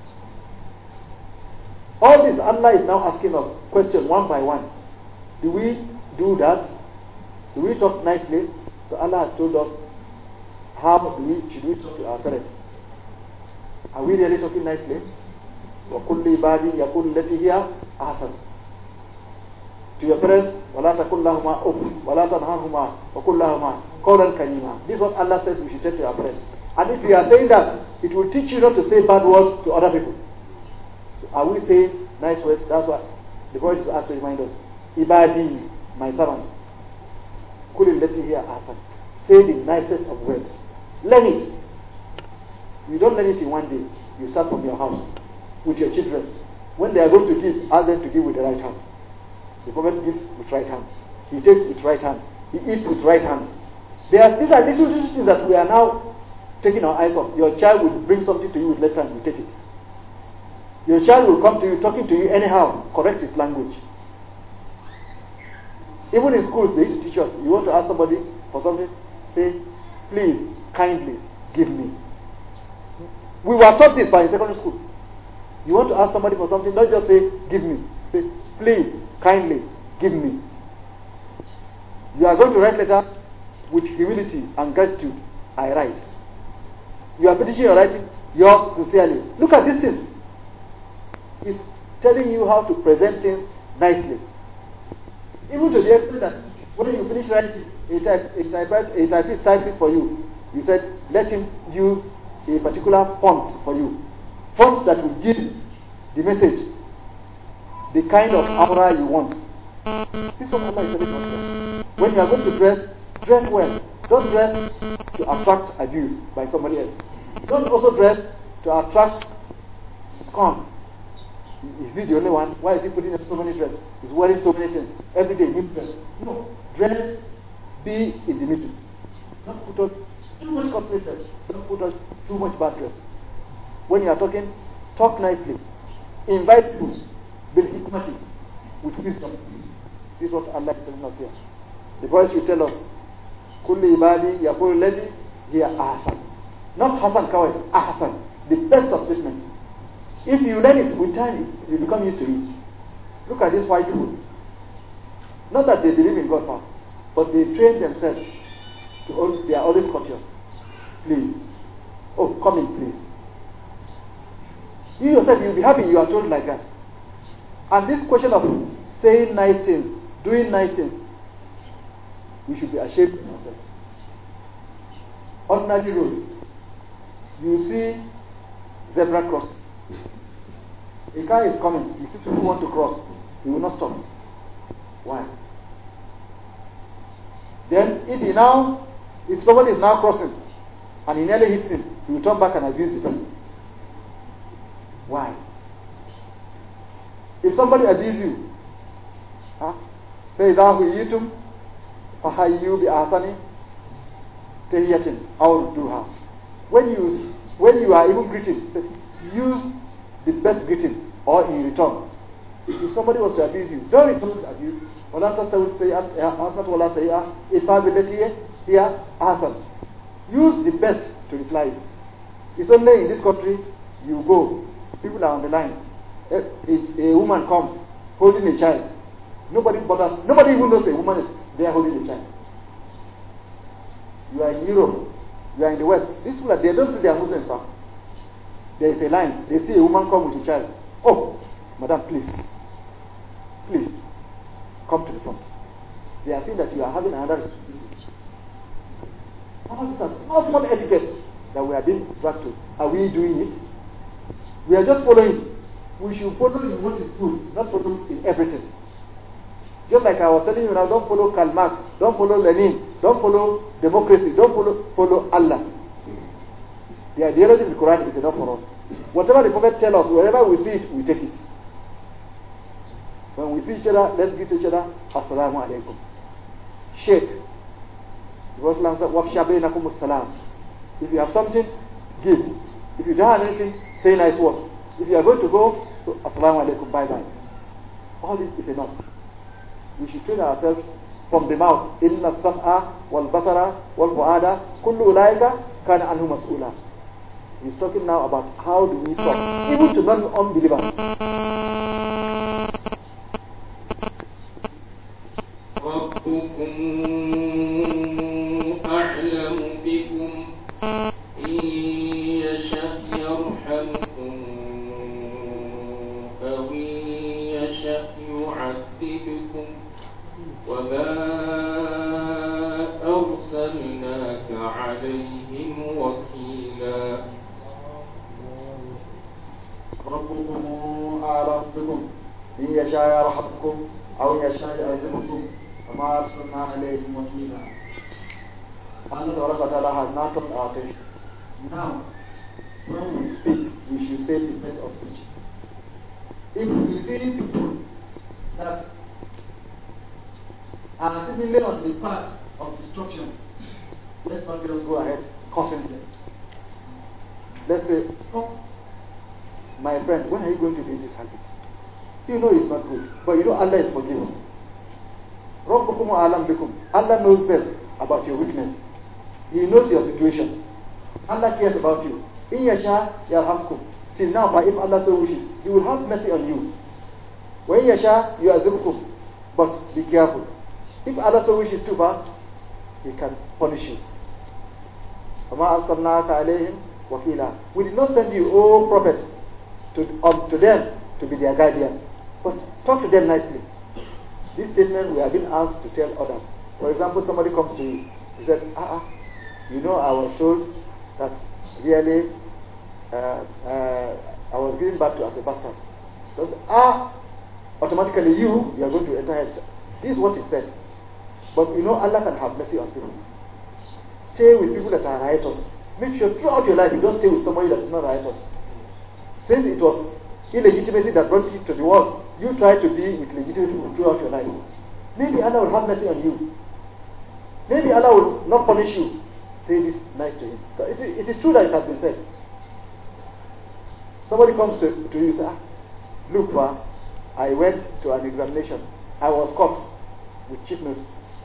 S2: All this, Allah is now asking us question one by one. Do we do that? Do we talk nicely? So Allah has told us how should we talk to our parents. Are we really talking nicely? وَكُلِّ عِبَادِي يَقُولُ الَّتِي هِيَ أَحْسَنُ. To your parents, وَلَا تَقُلْ لَهُمَا أُفٍّ وَلَا تَنْهَرْهُمَا وَقُلْ لَهُمَا قَوْلًا كَرِيمًا. This is what Allah said we should say to our parents. And if you are saying that, it will teach you not to say bad words to other people. So are we saying nice words? That's what the Prophet is asked to remind us. Ibadi, my servants. قُلِ الَّتِي هِيَ أَحْسَنُ. Say the nicest of words. Learn it. You don't learn it in one day. You start from your house with your children. When they are going to give, ask them to give with the right hand. The Prophet gives with right hand. He takes with right hand. He eats with right hand. These are little things that we are now taking our eyes off. Your child will bring something to you with left hand, you take it. Your child will come to you, talking to you anyhow, correct his language. Even in schools, they used to teach us, you want to ask somebody for something, say, please, kindly, give me. We were taught this by in secondary school. You want to ask somebody for something, don't just say, give me. Say, please, kindly, give me. You are going to write letter with humility and gratitude. I write. You are finishing your writing, yours sincerely. Look at this thing. It's telling you how to present things nicely. Even to the extent that when you finish writing, a typist types it for you. You said, let him use a particular font for you. Fonts that will give the message, the kind of aura you want. This is what Allah is telling us. When you are going to dress well. Don't dress to attract abuse by somebody else. Don't also dress to attract scorn. Is he the only one? Why is he putting on so many dresses? He's wearing so many things. Every day, new dress. No. Dress, be in the middle. Don't put on too much costly dress. Don't put on too much bad dress. When you are talking, talk nicely. Invite people. Bil hikmati. With wisdom. This is what Allah is telling us here. The voice will tell us, Kulli ibadi yaqulu allati hiya ahsan. Not Hasan Kawai, ahsan. The best of statements. If you learn it with time, you become used to it. Look at these white people. Not that they believe in God, but they train themselves they are always courteous. Please. Oh, come in, please. You yourself, you'll be happy you are told like that. And this question of saying nice things, doing nice things, we should be ashamed of ourselves. Ordinary road, you see zebra crossing. A car is coming, he sees people want to cross, he will not stop. Why? Then if somebody is now crossing and he nearly hits him, he will turn back and abuse the person. Why? If somebody abuses you, فَإِذَا هُيِّتُمْ فَحَيُّوا بِأَحْسَنِ تَحِيَّةٍ أَوْ رُدُّوهَا. When you are even greeting, use the best greeting or in return. If somebody was to abuse you, don't return the abuse. وَلَا تَسْتَوِي السَّيِّئَةُ حَسَنَةٌ وَلَا سَيِّئَةٌ إِدْفَعْ بِالَّتِي هِيَ أَحْسَنُ. Use the best to reply it. It's only in this country you go, people are on the line. A woman comes holding a child. Nobody bothers. Nobody even knows a woman is there holding a child. You are in Europe. You are in the West. These people, they don't see they are Muslims. There is a line. They see a woman come with a child. Oh, madam, please, come to the front. They are saying that you are having another responsibility. All these are small etiquettes that we are being dragged to. Are we doing it? We are just following. We should follow in what is good, not follow in everything. Just like I was telling you now, don't follow Karl Marx, don't follow Lenin, don't follow democracy, don't follow Allah. The ideology of the Quran is enough for us. Whatever the Prophet tells us, wherever we see it, we take it. When we see each other, let's greet each other, Assalamu alaikum. Shake. The Prophet said, Wafsha bainakum as-salam. If you have something, give. If you don't have anything, say nice words. If you are going to go, so Assalamu alaikum, bye bye. All this is enough. We should train ourselves from the mouth. Inna sam'a wal basara wal fu'ada kullu ulaika kana anhu mas'ula. He's talking now about how do we talk, even to non-unbelievers.
S1: وما أرسلناك عليهم وكيلا
S2: ربكم أعلم بكم إن يشاء يرحمكم أو يشاء يعذبكم وما أرسلنا عليهم وكيلا. Allah Ta'ala has not taught our attention. Now, when we speak, we should say the best of speeches. If we see people that are seemingly on the path of destruction, let's not just go ahead cursing them. Let's say, oh, my friend, when are you going to leave this habit? You know it's not good, but you know Allah is forgiving. Rabbukum a'lam bikum. Allah knows best about your weakness. He knows your situation. Allah cares about you. In yasha yarhamkum. Till now, but if Allah so wishes, He will have mercy on you. When yasha yu'adhibkum. But be careful. If Allah so wishes to, He can punish you. وَمَا أَرْسَلْنَاكَ عَلَيْهِمْ وَكِيلًا. We did not send you, O Prophet, to them to be their guardian. But talk to them nicely. This statement we have been asked to tell others. For example, somebody comes to you. He said, you know, I was told that really I was given back to as a bastard. Because automatically you are going to enter hell. This is what he said. But you know, Allah can have mercy on people. Stay with people that are riotous. Make sure throughout your life you don't stay with somebody that is not riotous. Since it was illegitimacy that brought you to the world, you try to be with legitimate people throughout your life. Maybe Allah will have mercy on you. Maybe Allah will not punish you. Say this nice to him. It is true that it has been said. Somebody comes to you and says, look, I went to an examination. I was caught with cheap notes.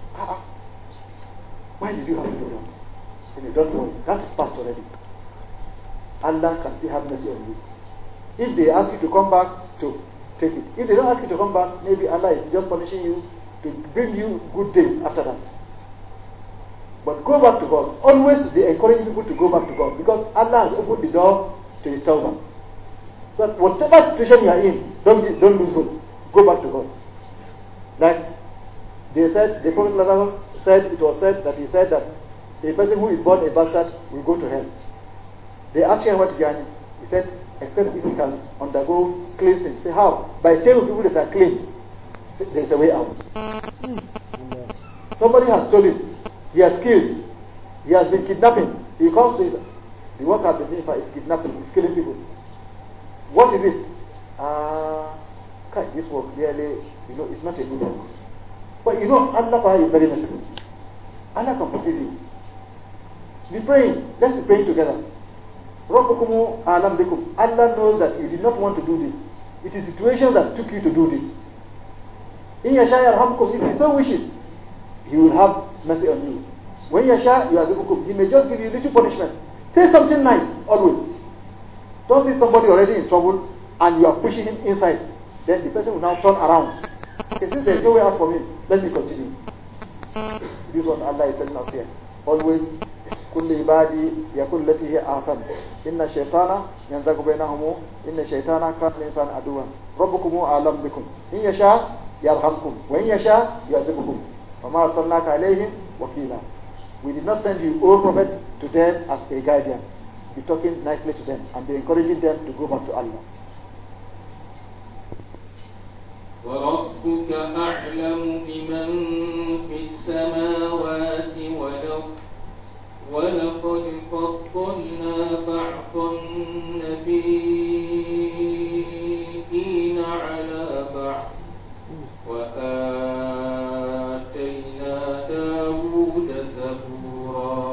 S2: Why did you have to do that? And you don't worry. That is past already. Allah can still have mercy on you. If they ask you to come back to take it. If they don't ask you to come back, maybe Allah is just punishing you to bring you good days after that. But go back to God. Always they encourage people to go back to God, because Allah has opened the door to His tawbah. So whatever situation you are in, don't lose hope. Go back to God. Like they said, the Prophet said, it was said that he said that a person who is born a bastard will go to hell. They asked him what he did. He said, except if he can undergo cleansing. Say how? By staying with people that are clean. There's a way out. Somebody has stolen. He has killed. He has been kidnapping. He comes to his, the work I've been doing for is kidnapping. He's killing people. What is it? This work really, it's not a good work. But Allah is very merciful. Allah can forgive you. Be praying. Let's be praying together. Rabbukumu alam bikum. Allah knows that you did not want to do this. It is situations that took you to do this. In yasha yarhamkum, if He so wishes, He will have mercy on you. When yasha yu'adhibukum, He may just give you little punishment. Say something nice always. Don't see somebody already in trouble and you are pushing him inside. Then the person will now turn around. Okay, since there is no way out for me, let me continue. This is what Allah is telling us here. Always, كل عبادي يقول التي هي أحسن إن الشيطان ينزغ بينهم إن الشيطان كان للإنسان عدوا ربكم أعلم بكم إن يشاء يرحمكم وإن يشاء يعذبكم فما أرسلناك عليهم وكيلا. We did not send you, O Prophet, to them as a guardian. Be talking nicely to them and be encouraging them to go back to Allah.
S1: وَرَبُّكَ أَعْلَمُ بِمَنْ فِي السَّمَاوَاتِ وَالْأَرْضِ وَلَقَدْ فَضَّلْنَا بَعْضَ النَّبِيِّينَ عَلَى بَعْضٍ وَآتَيْنَا دَاوُودَ زَبُورًا.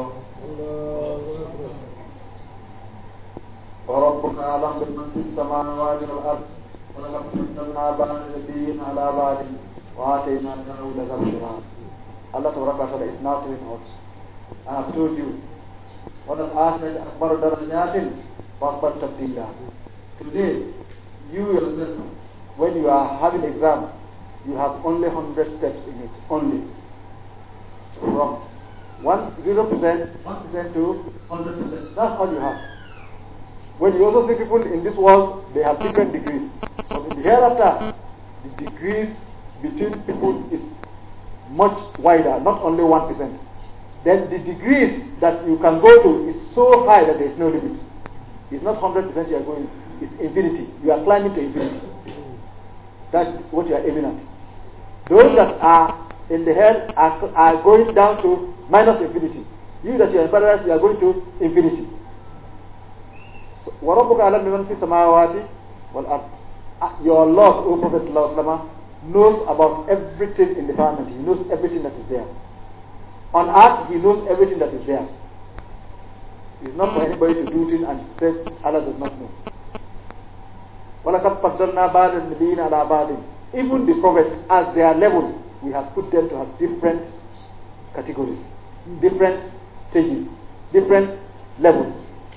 S2: وربك أعلم بمن في السماوات والأرض ولقد فضلنا بعض النبيين على بعض وآتينا داوود زبورا. Allah Ta'ala is now telling us, I have told you, وَلَقَدْ آتَيْنَا أَكْبَرَ دَرَجَاتٍ وَأَكْبَرَ تَفْضِيلًا. Today, you yourself, when you are having exam, you have only 100 steps in it, only. From 0%, 1% to 100%. That's all you have. When you also see people in this world, they have different degrees. But in the hereafter, the degrees between people is much wider, not only 1%. Then the degrees that you can go to is so high that there is no limit. It's not 100% you are going, it's infinity. You are climbing to infinity. That's what you are aiming at. Those that are in the hell are going down to minus infinity. You that you are in paradise, you are going to infinity. So, وَرَبُّكَ أَعْلَمُ بِمَنْ فِي السَّمَاوَاتِ وَالْأَرْضِ. Your Lord, O Prophet ﷺ, knows about everything in the firmament. He knows everything that is there. On earth, He knows everything that is there. It's not for anybody to do things and say Allah does not know. وَلَقَدْ فَضَّلْنَا بَعْضَ النَّبِيِّينَ عَلَى بَعْضٍ. Even the prophets, as their level, we have put them to have different categories, different stages, different levels.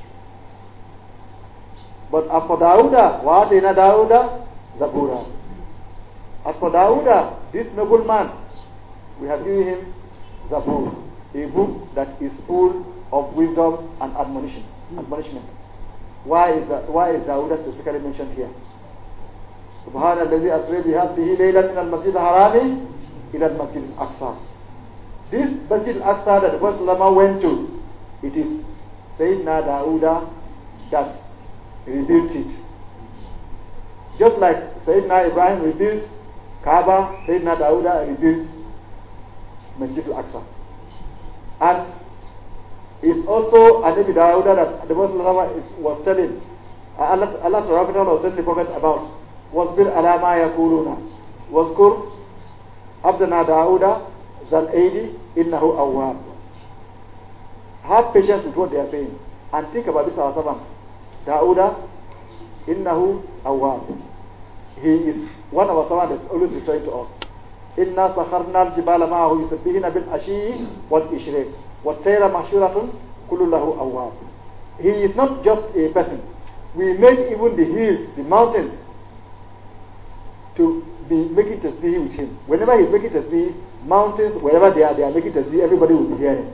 S2: But as for Dawuda, وَآتَيْنَا دَاوُودَ زَبُورًا. As for Dawuda, this noble man, we have given him Zabur, a book that is full of wisdom and admonishment. Why is Dawuda specifically mentioned here? سبحان الذي أسرى بهذه ليلة من المسجد الحرام إلى المسجد الأقصى. This Masjid al-Aqsa that the Prophet went to, it is Sayyidina Dawuda that rebuilt it. Just like Sayyidina Ibrahim rebuilt Kaaba, Sayyidina Dawuda rebuilt Masjid al-Aqsa. And it's also Anabi Dawuda that the Prophet was telling, Allah was telling the Prophet about, وَاصْبِرْ عَلَى مَا يَقُولُونَ وَاذْكُرْ عَبْدَنَا دَاوُدَ ذَا الْأَيْدِ إِنَّهُ أَوَّابٌ. Have patience with what they are saying and think about this our servant Dawuda, innahu awwab. He is one of our servants that's always returning to us. Inna sakharna al-jibala ma'ahu yusabbihuna bil-ashiyyi wal-ishriq wat-tayra mahshuratun kullu lahu awwab. He is not just a person. We made even the hills, the mountains, to be making tasbih with him. Whenever he's making tasbih, mountains, wherever they are making tasbih, everybody will be hearing.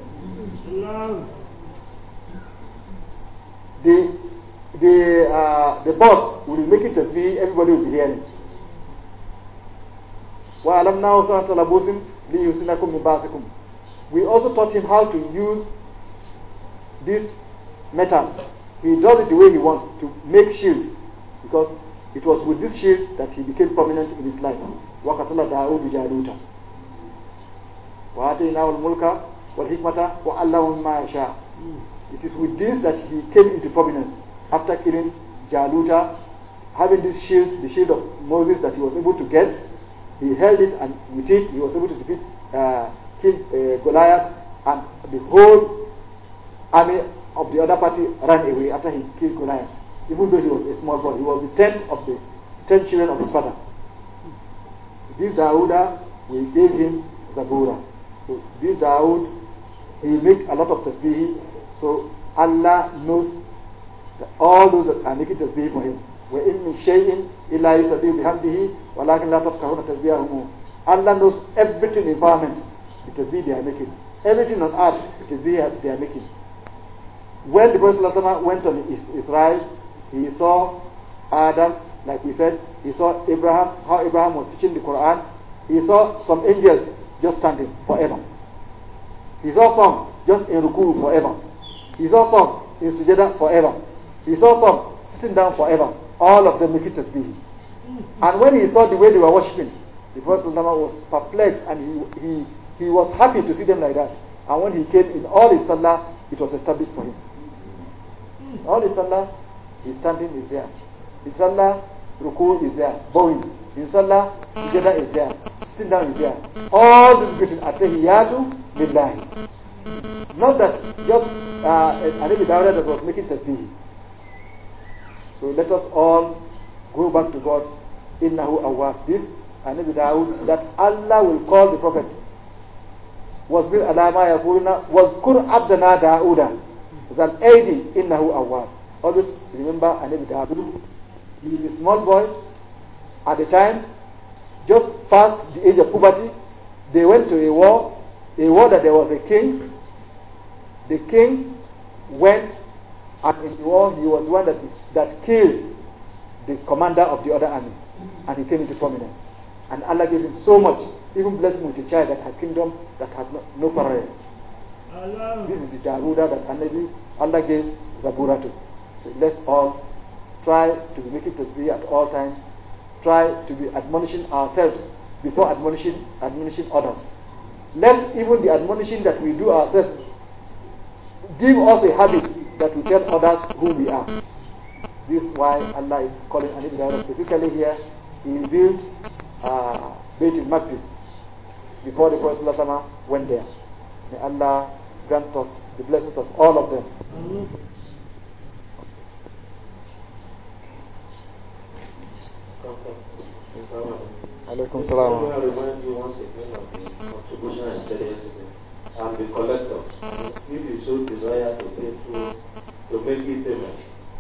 S2: The birds will be making tasbih, everybody will be hearing. وَعَلَمْنَاهُ سَنَةَ لَبُوسٍ لِيُحْصِنَكُم مِّن بَأْسِكُمْ. We also taught him how to use this metal. He does it the way he wants, to make shield, because it was with this shield that he became prominent in his life. وَقَتَلَ دَاوُدُ جَالُوتَ وَآتَيْنَاهُ الْمُلْكَ وَالْحِكْمَةَ وَعَلَّمَهُ مِمَّا يَشَاءُ. It is with this that he came into prominence after killing Jaluta, having this shield, the shield of Moses that he was able to get. He held it, and with it he was able to defeat, kill Goliath, and the whole army of the other party ran away after he killed Goliath. Even though he was a small boy, he was the 10th of the 10 children of his father. So this Dawuda, we gave him Zabura. So this Dawud, he made a lot of tasbih. So Allah knows that all those that are making tasbih for him. وَإِن مِّن شَيْءٍ إِلَّا يُسَبِّحُ بِحَمْدِهِ وَلَكِنْ لَا تَفْقَهُونَ تَسْبِيحَهُمْ. Allah knows everything in environment, the tasbih they are making. Everything on earth, the tasbih they are making. When the Prophet went on Israel, he saw Adam, like we said, he saw Abraham, how Abraham was teaching the Quran. He saw some angels just standing forever. He saw some just in ruku forever. He saw some in sujada forever. He saw some sitting down forever. All of them making tasbih. And when he saw the way they were worshipping, the Prophet was perplexed, and he was happy to see them like that. And when he came in all his salah, it was established for him. All his salah, his standing is there. In salah, ruku is there, bowing. In salah, sujada is there, sitting down is there. All this greeting, attahiyatu billahi. Not that just Anabi Dawud that was making tasbih. So let us all go back to God. Innahu awwab. This Anabi Dawud that Allah will call the Prophet. Wasbir ala ma yaquluna wazkur abdana Dawuda. That aidi innahu awwab. Always remember Anabi Dawud. He is a small boy. At the time, just past the age of puberty, they went to a war that there was a king. The king went, and in the war he was the one that killed the commander of the other army, and he came into prominence. And Allah gave him so much, even blessed him with a child that had kingdom that had no parallel. This is the Dawuda that Allah gave Zabura to. So let's all try to be making tasbih at all times. Try to be admonishing ourselves before admonishing others. Let even the admonishing that we do ourselves give us a habit that we tell others who we are. This is why Allah is calling Anabi Dawud specifically here. He built Beit al-Maqdis before the Prophet went there. May Allah grant us the blessings of all of them. Alaikum salam.
S1: I remind you once again of the contribution I said yesterday. I'm the collector. If you so desire to pay through, to make it payment,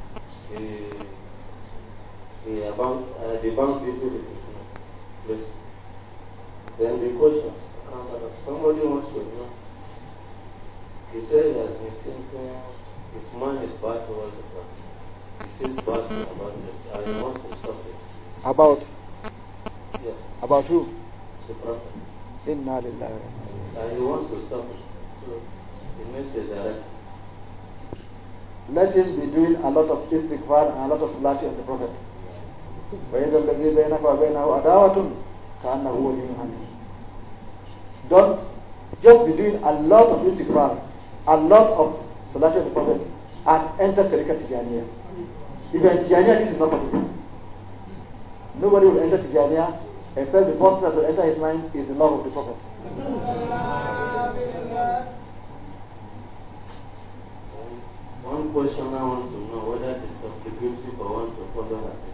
S1: the bank detail is included. Please. Then the question, somebody wants to know. He said he has been thinking his mind is back towards the Prophet. He says bad about it, and he wants to stop it.
S2: About?
S1: Yeah.
S2: About who?
S1: The Prophet.
S2: Inna lillahi.
S1: And he wants to stop it. So he makes a direct.
S2: Let him be doing a lot of istighfar and a lot of salati on the Prophet. وَإِذَا الَّذِي بَيْنَكَ وَبَيْنَهُ عَدَاوَةٌ كَأَنَّهُ وَلِيٌّ حَمِيدٌ. Don't just be doing a lot of istighfar, a lot of salati on the Prophet, and enter Tariqat Tijaniyah. If you are in Tijaniyah, this is not possible. Nobody will enter Tijaniyah except the first that will enter his mind is the love of the Prophet.
S1: One questioner wants to know whether it is obligatory for one to follow hadith.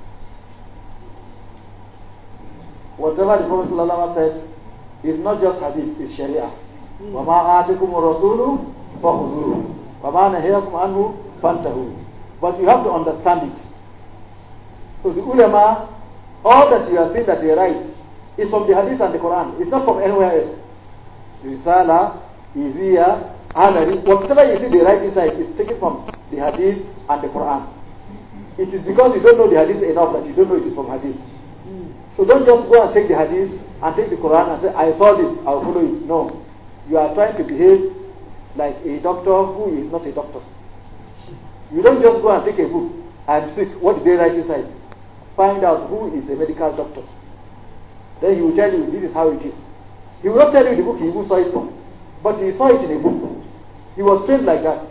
S2: Whatever the Prophet ﷺ said is not just hadith, it's sharia. وَمَا آتِكُمُ الرَّسُولُ فَخُذُوهُ وَمَا نَهَاكُمْ عَنْهُ فَانْتَهُوا. But you have to understand it. So the ulama All that you are saying that they write is from the Hadith and the Quran. It's not from anywhere else. Risala, Izziya, Ahlari, whatever you see they write inside is taken from the Hadith and the Quran. It is because you don't know the Hadith enough that you don't know it is from Hadith. So don't just go and take the Hadith and take the Quran and say, I saw this, I'll follow it. No. You are trying to behave like a doctor who is not a doctor. You don't just go and take a book, I'm sick, what did they write inside? Find out who is a medical doctor. Then he will tell you this is how it is. He will not tell you the book he even saw it from, but he saw it in a book. He was trained like that.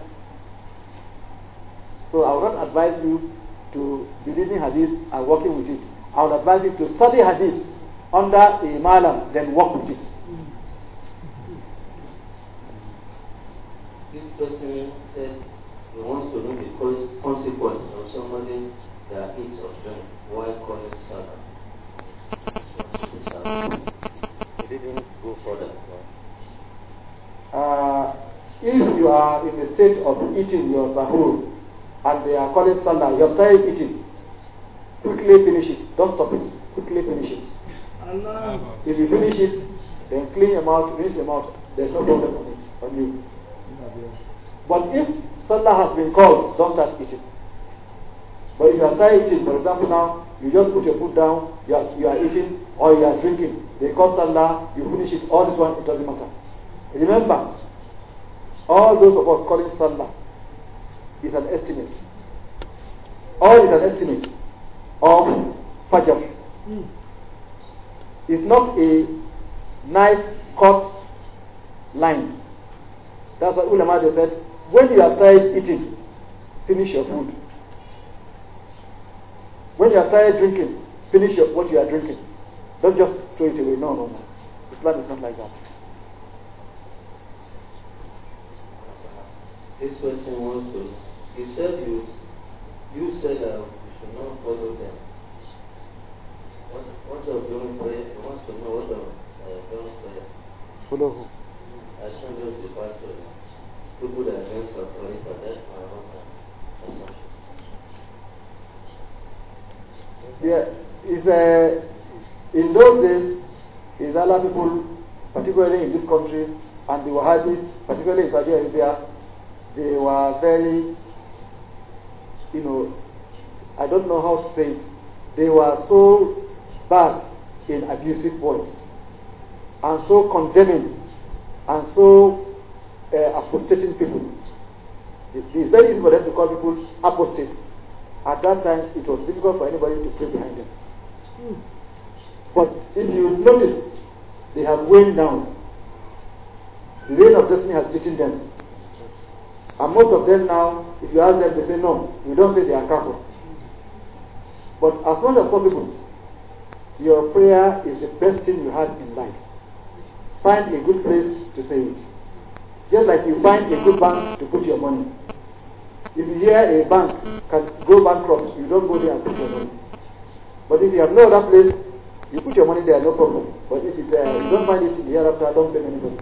S2: So I would not advise you to be reading Hadith and working with it. I would advise you to study Hadith under a malam, then work with it.
S1: This person said he wants to know the consequence of somebody that eats or drinks while calling Salah. He didn't go further.
S2: If you are in the state of eating your sahur and they are calling Salah, you have started eating, quickly finish it. Don't stop it. Quickly finish it. Allah. If you finish it, then clean your mouth, rinse your mouth. There's no problem on it, on you. But if Salah has been called, don't start eating. But if you are started eating, for example now, you just put your foot down, you are eating or you are drinking. They call Salah, you finish it, all this one, it doesn't matter. Remember, all those of us calling Salah is an estimate. All is an estimate of Fajr. It's not a knife cut line. That's what ulama just said. When you have started eating, finish your food. When you have started drinking, finish what you are drinking. Don't just throw it away. No. Islam is not like that.
S1: This person wants to. He said you said that we should not follow them. What of during prayer? He wants to know what of during prayer.
S2: Follow who?
S1: I shouldn't just depart to people that are against authority, but that's my own assumption.
S2: Yeah, in those days, Izala people, particularly in this country, and the Wahhabis, particularly in Saudi Arabia, they were very, I don't know how to say it, they were so bad in abusive words, and so condemning, and so apostating people. It's very easy for them to call people apostates. At that time, it was difficult for anybody to pray behind them. But if you notice, they have waned down. The reign of destiny has beaten them. And most of them now, if you ask them, they say, no, we don't say they are kafir. But as much as possible, your prayer is the best thing you have in life. Find a good place to say it. Just like you find a good bank to put your money. If you hear a bank can go bankrupt, you don't go there and put your money. But if you have no other place, you put your money there, no problem. But if you don't find it in the hereafter, don't blame anybody.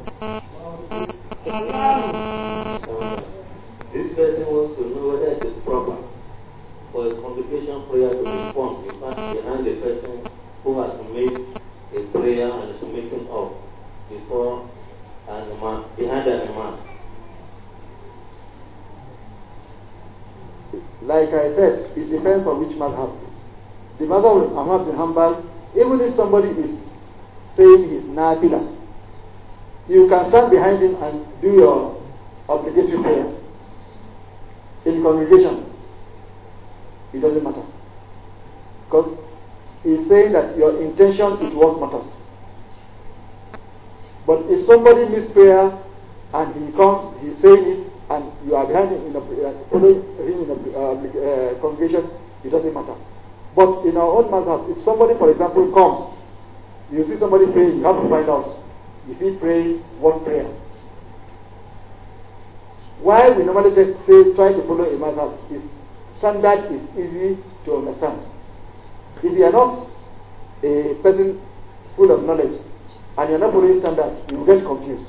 S1: This person wants to know whether it is proper for a congregation prayer to be formed behind the person who has made a prayer and is making up before an imam, behind an imam.
S2: Like I said, it depends on which madhab. The madhab of Ahmad bin Hanbal, even if somebody is saying his nafila, you can stand behind him and do your obligatory prayer in congregation. It doesn't matter, because he's saying that your intention is what matters. But if somebody misses prayer and he comes, he's saying it, and you are behind him following him in a congregation, it doesn't matter. But in our own madhab, if somebody, for example, comes, you see somebody praying, you have to find out, is he praying what prayer? Why we normally try to follow a madhab is standard is easy to understand. If you are not a person full of knowledge and you are not following standard, you will get confused.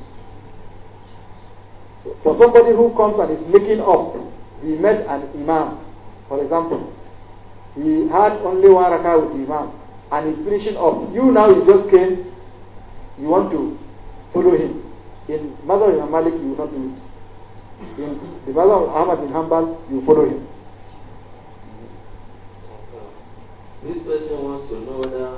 S2: So for somebody who comes and is making up, he met an imam, for example, he had only one rakah with the imam, and he's finishing up. You now, you just came, you want to follow him. In Madhab Imam Malik, you will not do it. In the Madhab of Ahmad bin Hanbal, you follow him.
S1: This person wants to know whether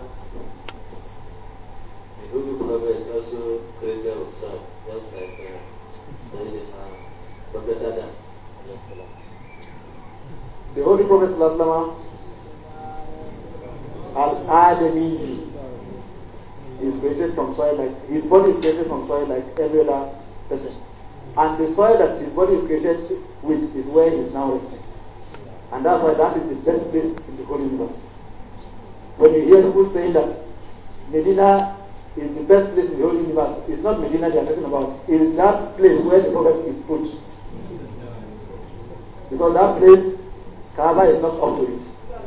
S1: the Holy Prophet is also created with son, just like Sayyidina Prophet Adam.
S2: The Holy Prophet Al-Adami is created from soil, like his body is created from soil like every other person. And the soil that his body is created with is where he is now resting. And that's why that is the best place in the whole universe. When you hear people saying that Medina is the best place in the whole universe, it's not Medina they are talking about. It's that place where the Prophet is put. Because that place, Kaaba is not up to it.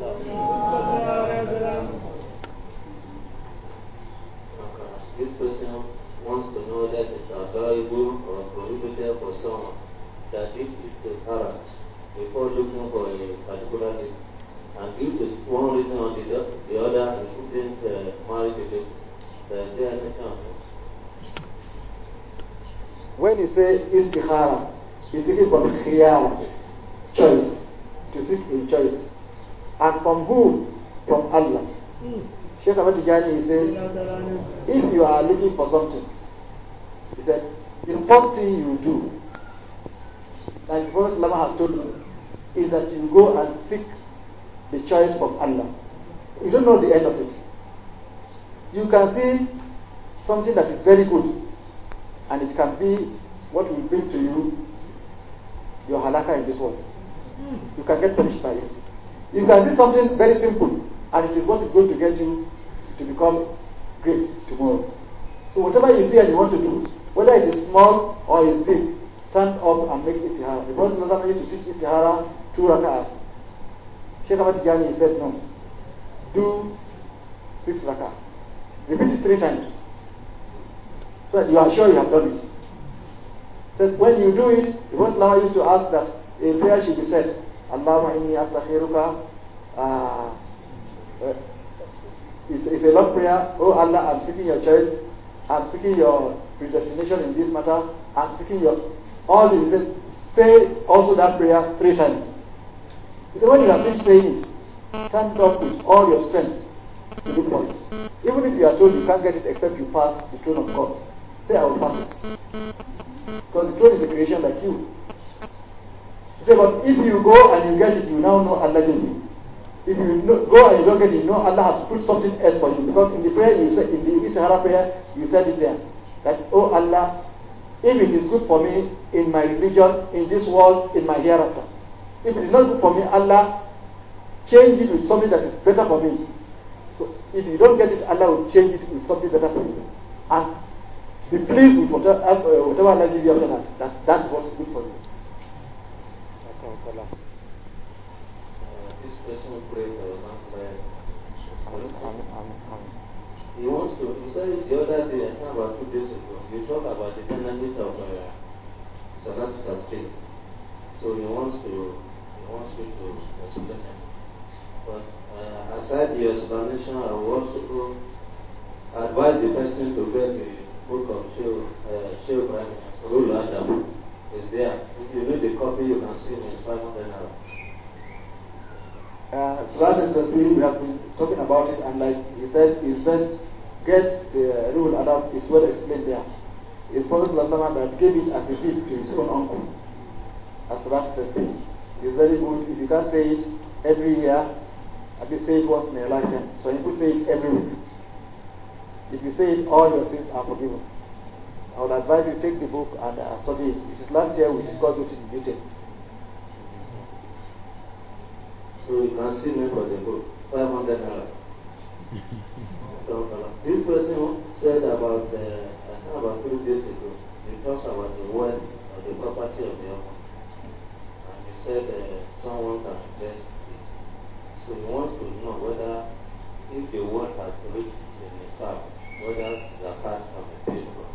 S1: This person wants to know that it's adorable or prohibited for someone that did istikhara before looking for a particular date. And due to one reason or the other, he couldn't marry the date. Is there anything on it?
S2: When you say istikhara, you're seeking from khiyar, choice, to seek a choice. And from who? From Allah. Sheikh Ahmad Tijani says, if you are looking for something, he said, the first thing you do, like the Prophet has told us, is that you go and seek the choice from Allah. You don't know the end of it. You can see something that is very good, and it can be what will bring to you your halakha in this world. You can get punished by it. You can see something very simple, and it is what is going to get you to become great tomorrow. So whatever you see and you want to do, whether it is small or is big, stand up and make istihara. The Prophet used to teach istihara 2 rak'ahs. Sheikh Ahmad Tijani said no. Do 6 rak'ahs. Repeat it 3 times. So that you are sure you have done it. Said when you do it, the Prophet used to ask that a prayer should be said, Allahumma inni astakhiruka. It's a long prayer. Oh Allah, I'm seeking your choice. I'm seeking your predestination in this matter. I'm seeking your all this. Say also that prayer 3 times. Because when you have finished saying it, stand up with all your strength to look for it. Even if you are told you can't get it except you pass the throne of God, say I will pass it. Because the throne is a creation like you. Say, but if you go and you get it, you now know Allah gave you. If you go and you don't get it, you know Allah has put something else for you. Because in the prayer you said, in the Sahara prayer, you said it there. That, oh Allah, if it is good for me in my religion, in this world, in my hereafter. If it is not good for me, Allah, change it with something that is better for me. So if you don't get it, Allah will change it with something better for you. And be pleased with whatever Allah gives you after that. That is what is good for you.
S1: This person prayed for a man. He said it the other day, I think about 2 days ago, you talk about the benefit of Salatul Tasbih. So he wants you to explain it. But aside the explanation, I will also advise the person to get the book of Sheikh Ibrahim, Rule Adam. It's there. If you read the copy, you can see it's 500 naira.
S2: Salatul Tasbih, we have been talking about it, and like he said, it's best get the Rule Adam is well explained there. It's Prophet that gave it as a gift to his own uncle. As Salatul Tasbih. It's very good. If you can't say it every year, at least say it once in a lifetime. So you could say it every week. If you say it, all your sins are forgiven. So I would advise you take the book and study it. It is last year we discussed it in detail.
S1: So you can see me for the book, 500 naira. This person said about, I think about 3 days ago, he talked about the wealth or the property of the uncle. And he said someone can invest it. So he wants to know whether if the wealth has reached the nisab, whether zakat can be paid for.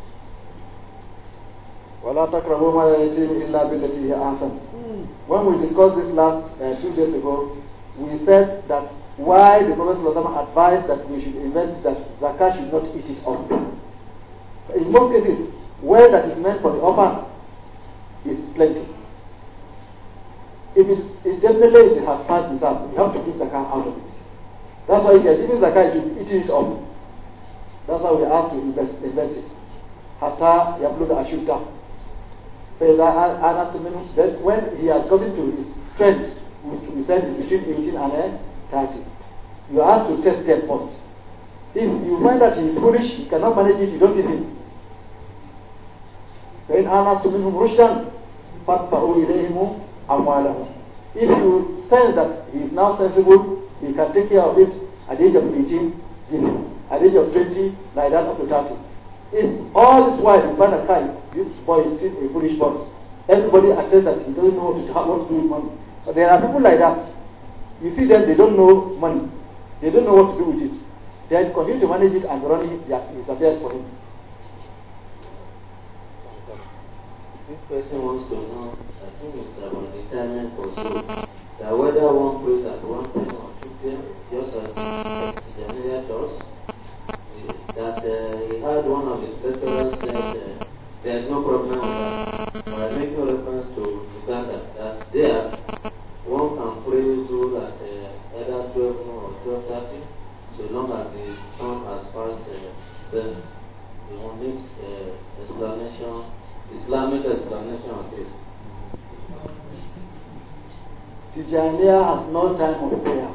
S2: وَلَا تَقْرَبُوا مَالَ الْيَتِيمِ إِلَّا بِالَّتِي هِيَ أَحْسَنُ. When we discussed this last 2 days ago, we said that why the Prophet ﷺ advised that we should invest, that zakah should not eat it up. In most cases, where that is meant for the orphan is plenty. It definitely it has passed nisab. You have to give zakah out of it. That's why if you are giving zakah, you should eat it up. That's why we are asked to invest it. Hatta yabluga ashuddah. Then when he has gotten to his strength, which we said is between 18 and 30, you are asked to test them first. If you find that he is foolish, he cannot manage it, you don't give him. فإن آنستم منهم رشدا فادفعوا إليهم أموالهم. If you sense that he is now sensible, he can take care of it at the age of 18, give him. At the age of 20, like that up to 30. If all this while you find a time, this boy is still a foolish boy. Everybody accepts that he doesn't know what to do with money. But there are people like that. You see them, they don't know money. They don't know what to do with it. They continue to manage it and run it, his affairs for him.
S1: This person wants to know, I think it's about the timing for so, that whether one prays at 1 p.m. or 2 p.m., just as Tijaniya does, that he had one of his lecturers said there's no problem with that. But I make no reference to Uganda, that there, one can pray Zuhr at either 12 or 12:30, so long as the sun has passed zenith. The one needs explanation. Islamic explanation of this.
S2: Tijaniya has no time of prayer.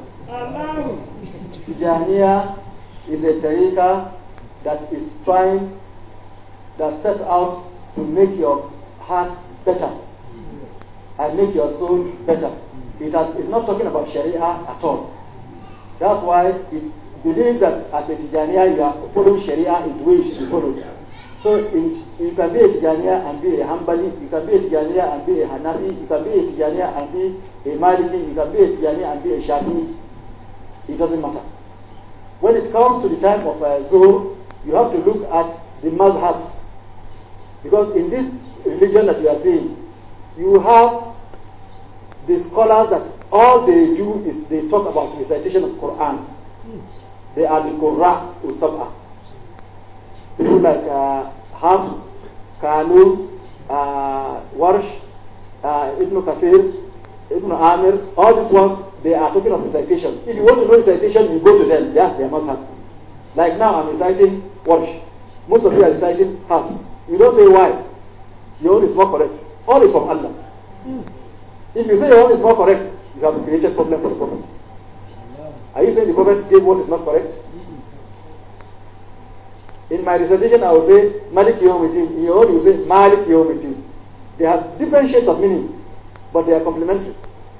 S2: Tijaniya is a tariqah that is trying, that set out to make your heart better and make your soul better. It's not talking about Sharia at all. That's why it believes that as a Tijaniya you are following Sharia in the way it should be followed. So you can be a Tijaniya and be a Hanbali, you can be a Tijaniya and be a Hanafi, you can be a Tijaniya and be a Maliki, you can be a Tijaniya and be a Shafi'i. It doesn't matter. When it comes to the time of Zuhr, you have to look at the mazhabs. Because in this religion that you are seeing, you have the scholars that all they do is they talk about recitation of Quran. They are the Qurra Usab'a. People like Hafs, Kanu, Warsh, Ibn Kathir, Ibn Amir, all these ones, they are talking of recitation. If you want to know recitation, you go to them. Yeah, they must have. Like now, I'm reciting Warsh. Most of you are reciting Hafs. You don't say why. Your own is more correct. All is from Allah. If you say your own is more correct, you have created problem for the Prophet. Are you saying the Prophet gave what is not correct? In my recitation, I will say Malik Yawmiddin. In your own, you say Malik Yawmiddin. They have different shades of meaning, but they are complementary.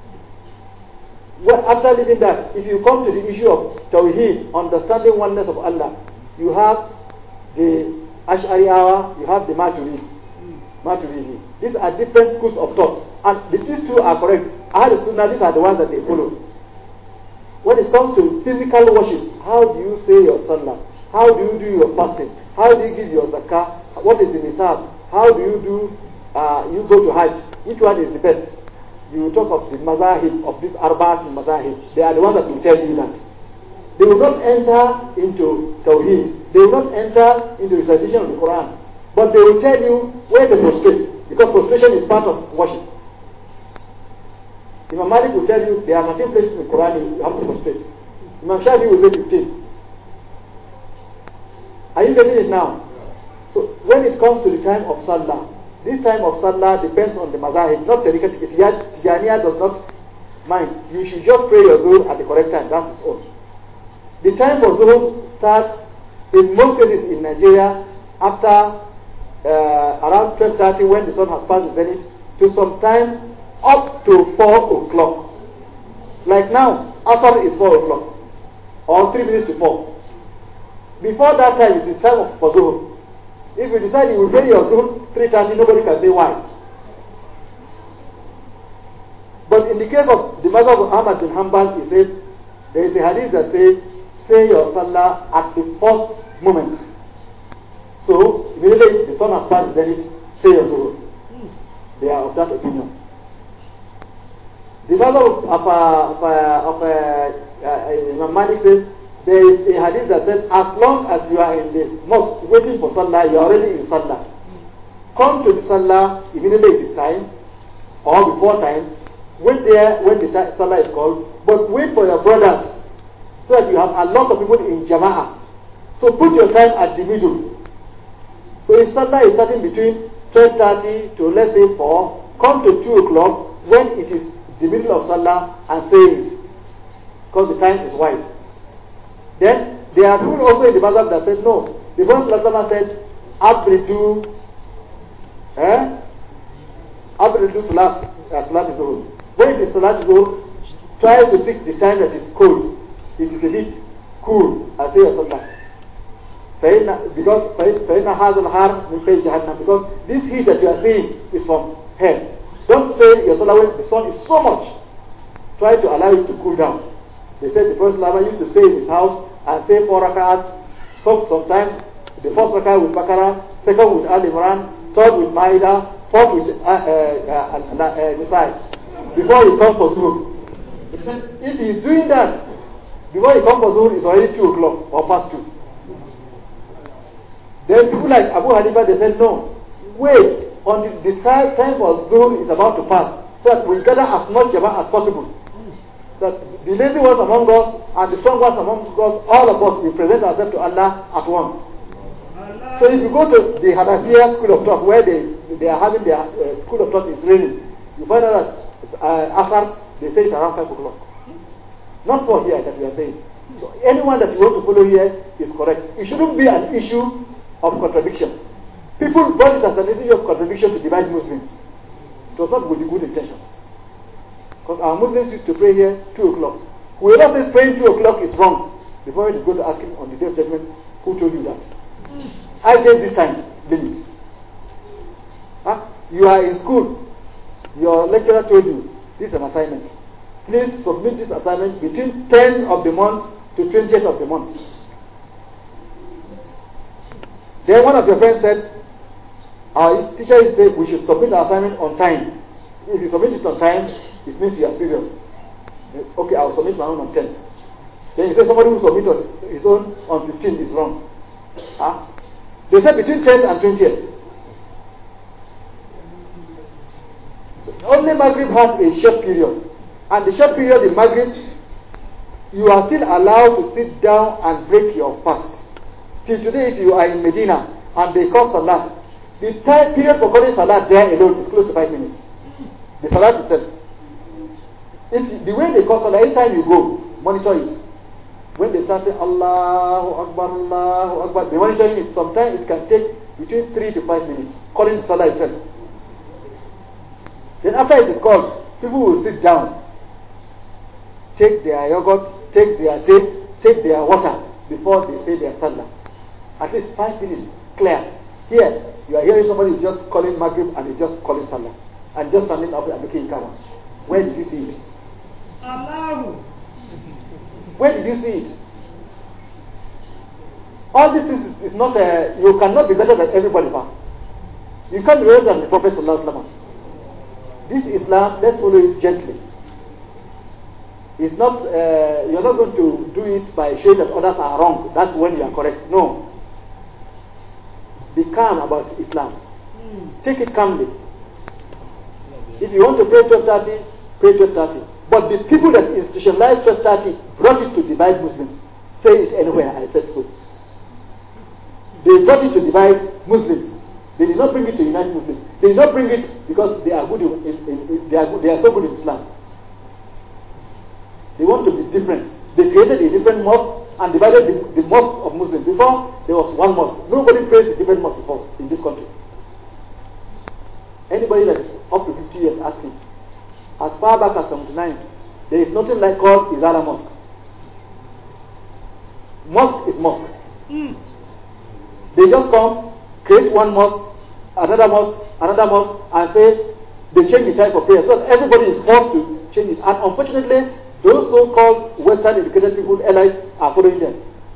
S2: Well, after leaving that, if you come to the issue of Tawheed, understanding oneness of Allah, you have the Ash'ari Awa, you have the Maturidi. These are different schools of thought, and these two are correct. Ahlul Sunnah, these are the ones that they follow. When it comes to physical worship, how do you say your salah? How do you do your fasting? How do you give your zakah? What is the nisab? How do you do, you go to Hajj? Which one is the best? You talk of the mazahib, of this arba'at mazahib. They are the ones that will tell you that. They will not enter into Tawheed. They will not enter into recitation of the Quran. But they will tell you where to prostrate. Because prostration is part of worship. Imam Malik will tell you there are 13 places in the Quran you have to prostrate. Imam Shafi will say 15. Are you getting it now? So when it comes to the time of Salah, this time of Salah depends on the mazahib, not Tariqat. Tijaniya does not mind. You should just pray your Zuhr at the correct time. That's its own. The time for Zuhr starts in most cases in Nigeria after around 12:30 when the sun has passed the zenith to sometimes up to 4 o'clock. Like now, Asr is 4 o'clock or 3 minutes to 4. Before that time, it is time for Zuhr. If you decide you will pray your Zuhr 3:30, nobody can say why. But in the case of the mother of Ahmad bin Hanbal, he says there is a hadith that says, say your Salah at the first moment. So immediately the sun has passed, then it say your Zuhr. They are of that opinion. The mother of Imam Malik says, there is a hadith that says, as long as you are in the mosque waiting for Salah, you are already in Salah. Come to the Salah immediately it is time, or before time. Wait there when the Salah is called, but wait for your brothers, so that you have a lot of people in Jama'ah. So put your time at the middle. So if Salah is starting between 12:30 to let's say 4, come to 2 o'clock when it is the middle of Salah and say it, because the time is wide. Then there are people also in the Mazhab that said no. The Prophet said, Abridu Salat is Zuhur. When it is Salat Zuhur, try to seek the time that is cold. It is a bit cool. I say a Salah. Because this heat that you are seeing is from hell. Don't say your Salah when the sun is so much. Try to allow it to cool down. They said the Prophet used to stay in his house and say 4 rak'ahs. Sometimes the first rak'ah with Baqarah, second with Al Imran, third with Ma'idah, fourth with Nisa. Before he comes for Zuhr. If he is doing that, before he comes for Zuhr, it's already 2 o'clock or past 2. Then people like Abu Hanifa, they said no, wait until the time for Zuhr is about to pass, so that we gather as much Jama'ah as possible. So that the lazy ones among us and the strong ones among us, all of us, we present ourselves to Allah at once. So if you go to the Hanafiya school of thought, where they are having their school of thought is raining, you find out that Asar, they say it's around 5 o'clock. Not for here that we are saying. So anyone that you want to follow here is correct. It shouldn't be an issue of contradiction. People brought it as an issue of contradiction to divide Muslims. It was not with the good intention. Because our Muslims used to pray here 2 o'clock. Whoever says praying 2 o'clock is wrong, the Prophet is going to ask him on the day of judgment, who told you that? I gave this time limit. You are in school. Your lecturer told you, this is an assignment. Please submit this assignment between 10th of the month to 20th of the month. Then one of your friends said, our teacher said we should submit our assignment on time. If you submit it on time, it means you are serious. Okay, I'll submit my own on 10th. Then you say somebody who submits on his own on 15th is wrong. They said between 10th and 20th. So only Maghrib has a short period. And the short period in Maghrib, you are still allowed to sit down and break your fast. Till today, if you are in Medina and they call Salat, the time period for calling Salat there alone is close to 5 minutes. The Salat itself. The way they call Salat, anytime you go, monitor it. When they start saying Allahu Akbar, they monitoring it. Sometimes it can take between 3 to 5 minutes, calling the Salah itself. Then after it is called, people will sit down, take their yogurt, take their dates, take their water before they say their Salah. At least 5 minutes, clear. Here, you are hearing somebody is just calling Maghrib and is just calling Salah. And just standing up and making Iqamah. Where did you see it? Allahu. Where did you see it? All these things is not, you cannot be better than everybody. You can't be better than the Prophet Sallallahu Alaihi Wasallam. This Islam, let's follow it gently. It's not, you're not going to do it by showing that others are wrong. That's when you are correct. No. Be calm about Islam. Take it calmly. If you want to pray 12:30, pray 12:30. But the people that institutionalized 12:30 brought it to divide Muslims. Say it anywhere, I said so. They brought it to divide Muslims. They did not bring it to unite Muslims. They did not bring it because they are good they are so good in Islam. They want to be different. They created a different mosque and divided the mosque of Muslims. Before, there was one mosque. Nobody prays a different mosque before in this country. Anybody that is up to 50 years, ask him. As far back as 79, there is nothing like called Izala Mosque. Mosque is mosque. They just come, create one mosque, another mosque, and say they change the type of prayer. So everybody is forced to change it. And unfortunately, those so-called Western educated people, elites, are following them.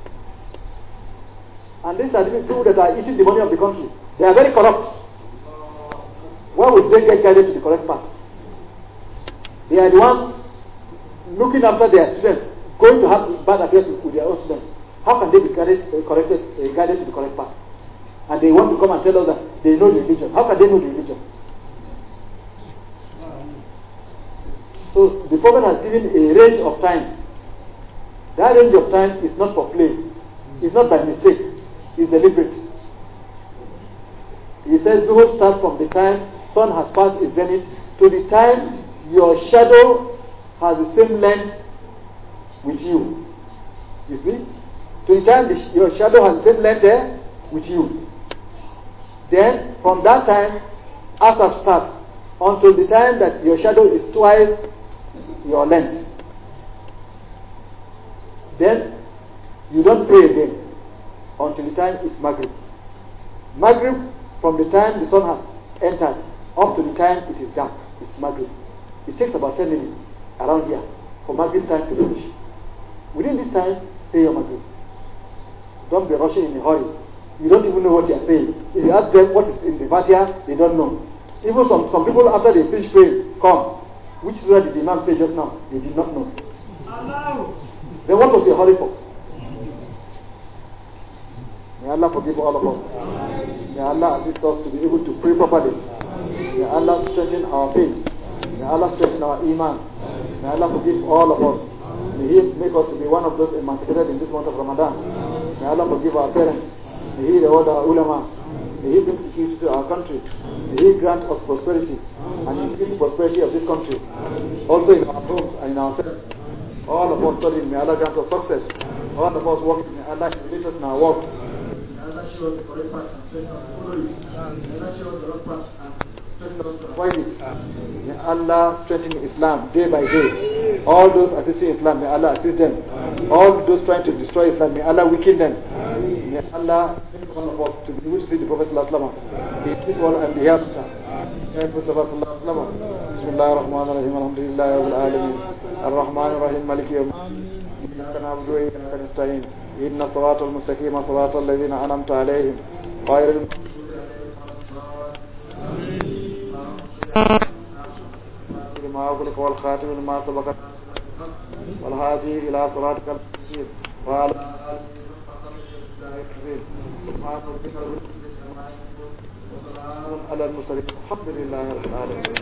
S2: And these are the people that are eating the money of the country. They are very corrupt. Why would they get guided to the correct path? They are the ones looking after their students,
S3: going to have bad affairs with their own students, how can they be guided to the correct path? And they want to come and tell us that they know the religion. How can they know the religion? So the Prophet has given a range of time. That range of time is not for play. It's not by mistake. It's deliberate. He says Zuhur starts from the time sun has passed its zenith to the time your shadow has the same length with you. You see? To the time your shadow has the same length with you. Then from that time, Asr starts until the time that your shadow is twice your length. Then you don't pray again until the time is Maghrib. Maghrib, from the time the sun has entered up to the time it is dark, it's Maghrib. It takes about 10 minutes around here for Maghrib time to finish. Within this time, say your Maghrib. Don't be rushing in a hurry. You don't even know what you are saying. If you ask them what is in the Fatiha, they don't know. Even some people, after they finish praying, come. Which surah did the Imam say just now? They did not know. Then what was your hurry for? May Allah forgive all of us. May Allah assist us to be able to pray properly. May Allah strengthen our faith. May Allah strengthen our iman. May Allah forgive all of us. May He make us to be one of those emancipated in this month of Ramadan. May Allah forgive our parents. May He reward our ulama. May He bring security to our country. May He grant us prosperity and increase the prosperity of this country. Also in our homes and in ourselves. All of us studying, may Allah grant us success. All of us working, may Allah elevate us in our work. May Allah show us the correct path and strengthen us to follow it. May Allah show us the wrong path and strengthen us to avoid it. May Allah strengthen Islam day by day. All those assisting Islam, may Allah assist them. All those trying to destroy Islam, may Allah weaken them. May Allah make one of us to be able to see the Prophet in this world and the hereafter. بسم الله الرحمن الرحيم الحمد لله رب العالمين الرحمن الرحيم مالك يوم الدين إياك نعبد وإياك نستعين اهدنا الصراط المستقيم صراط الذين أنعمت عليهم غير المغضوب عليهم ما أغلق والخاتم لما سبق والهادي إلى صراطك المستقيم وعلى آله سبحان ربك رب العزة عما يصفون وسلام على المرسلين الحمد لله رب العالمين.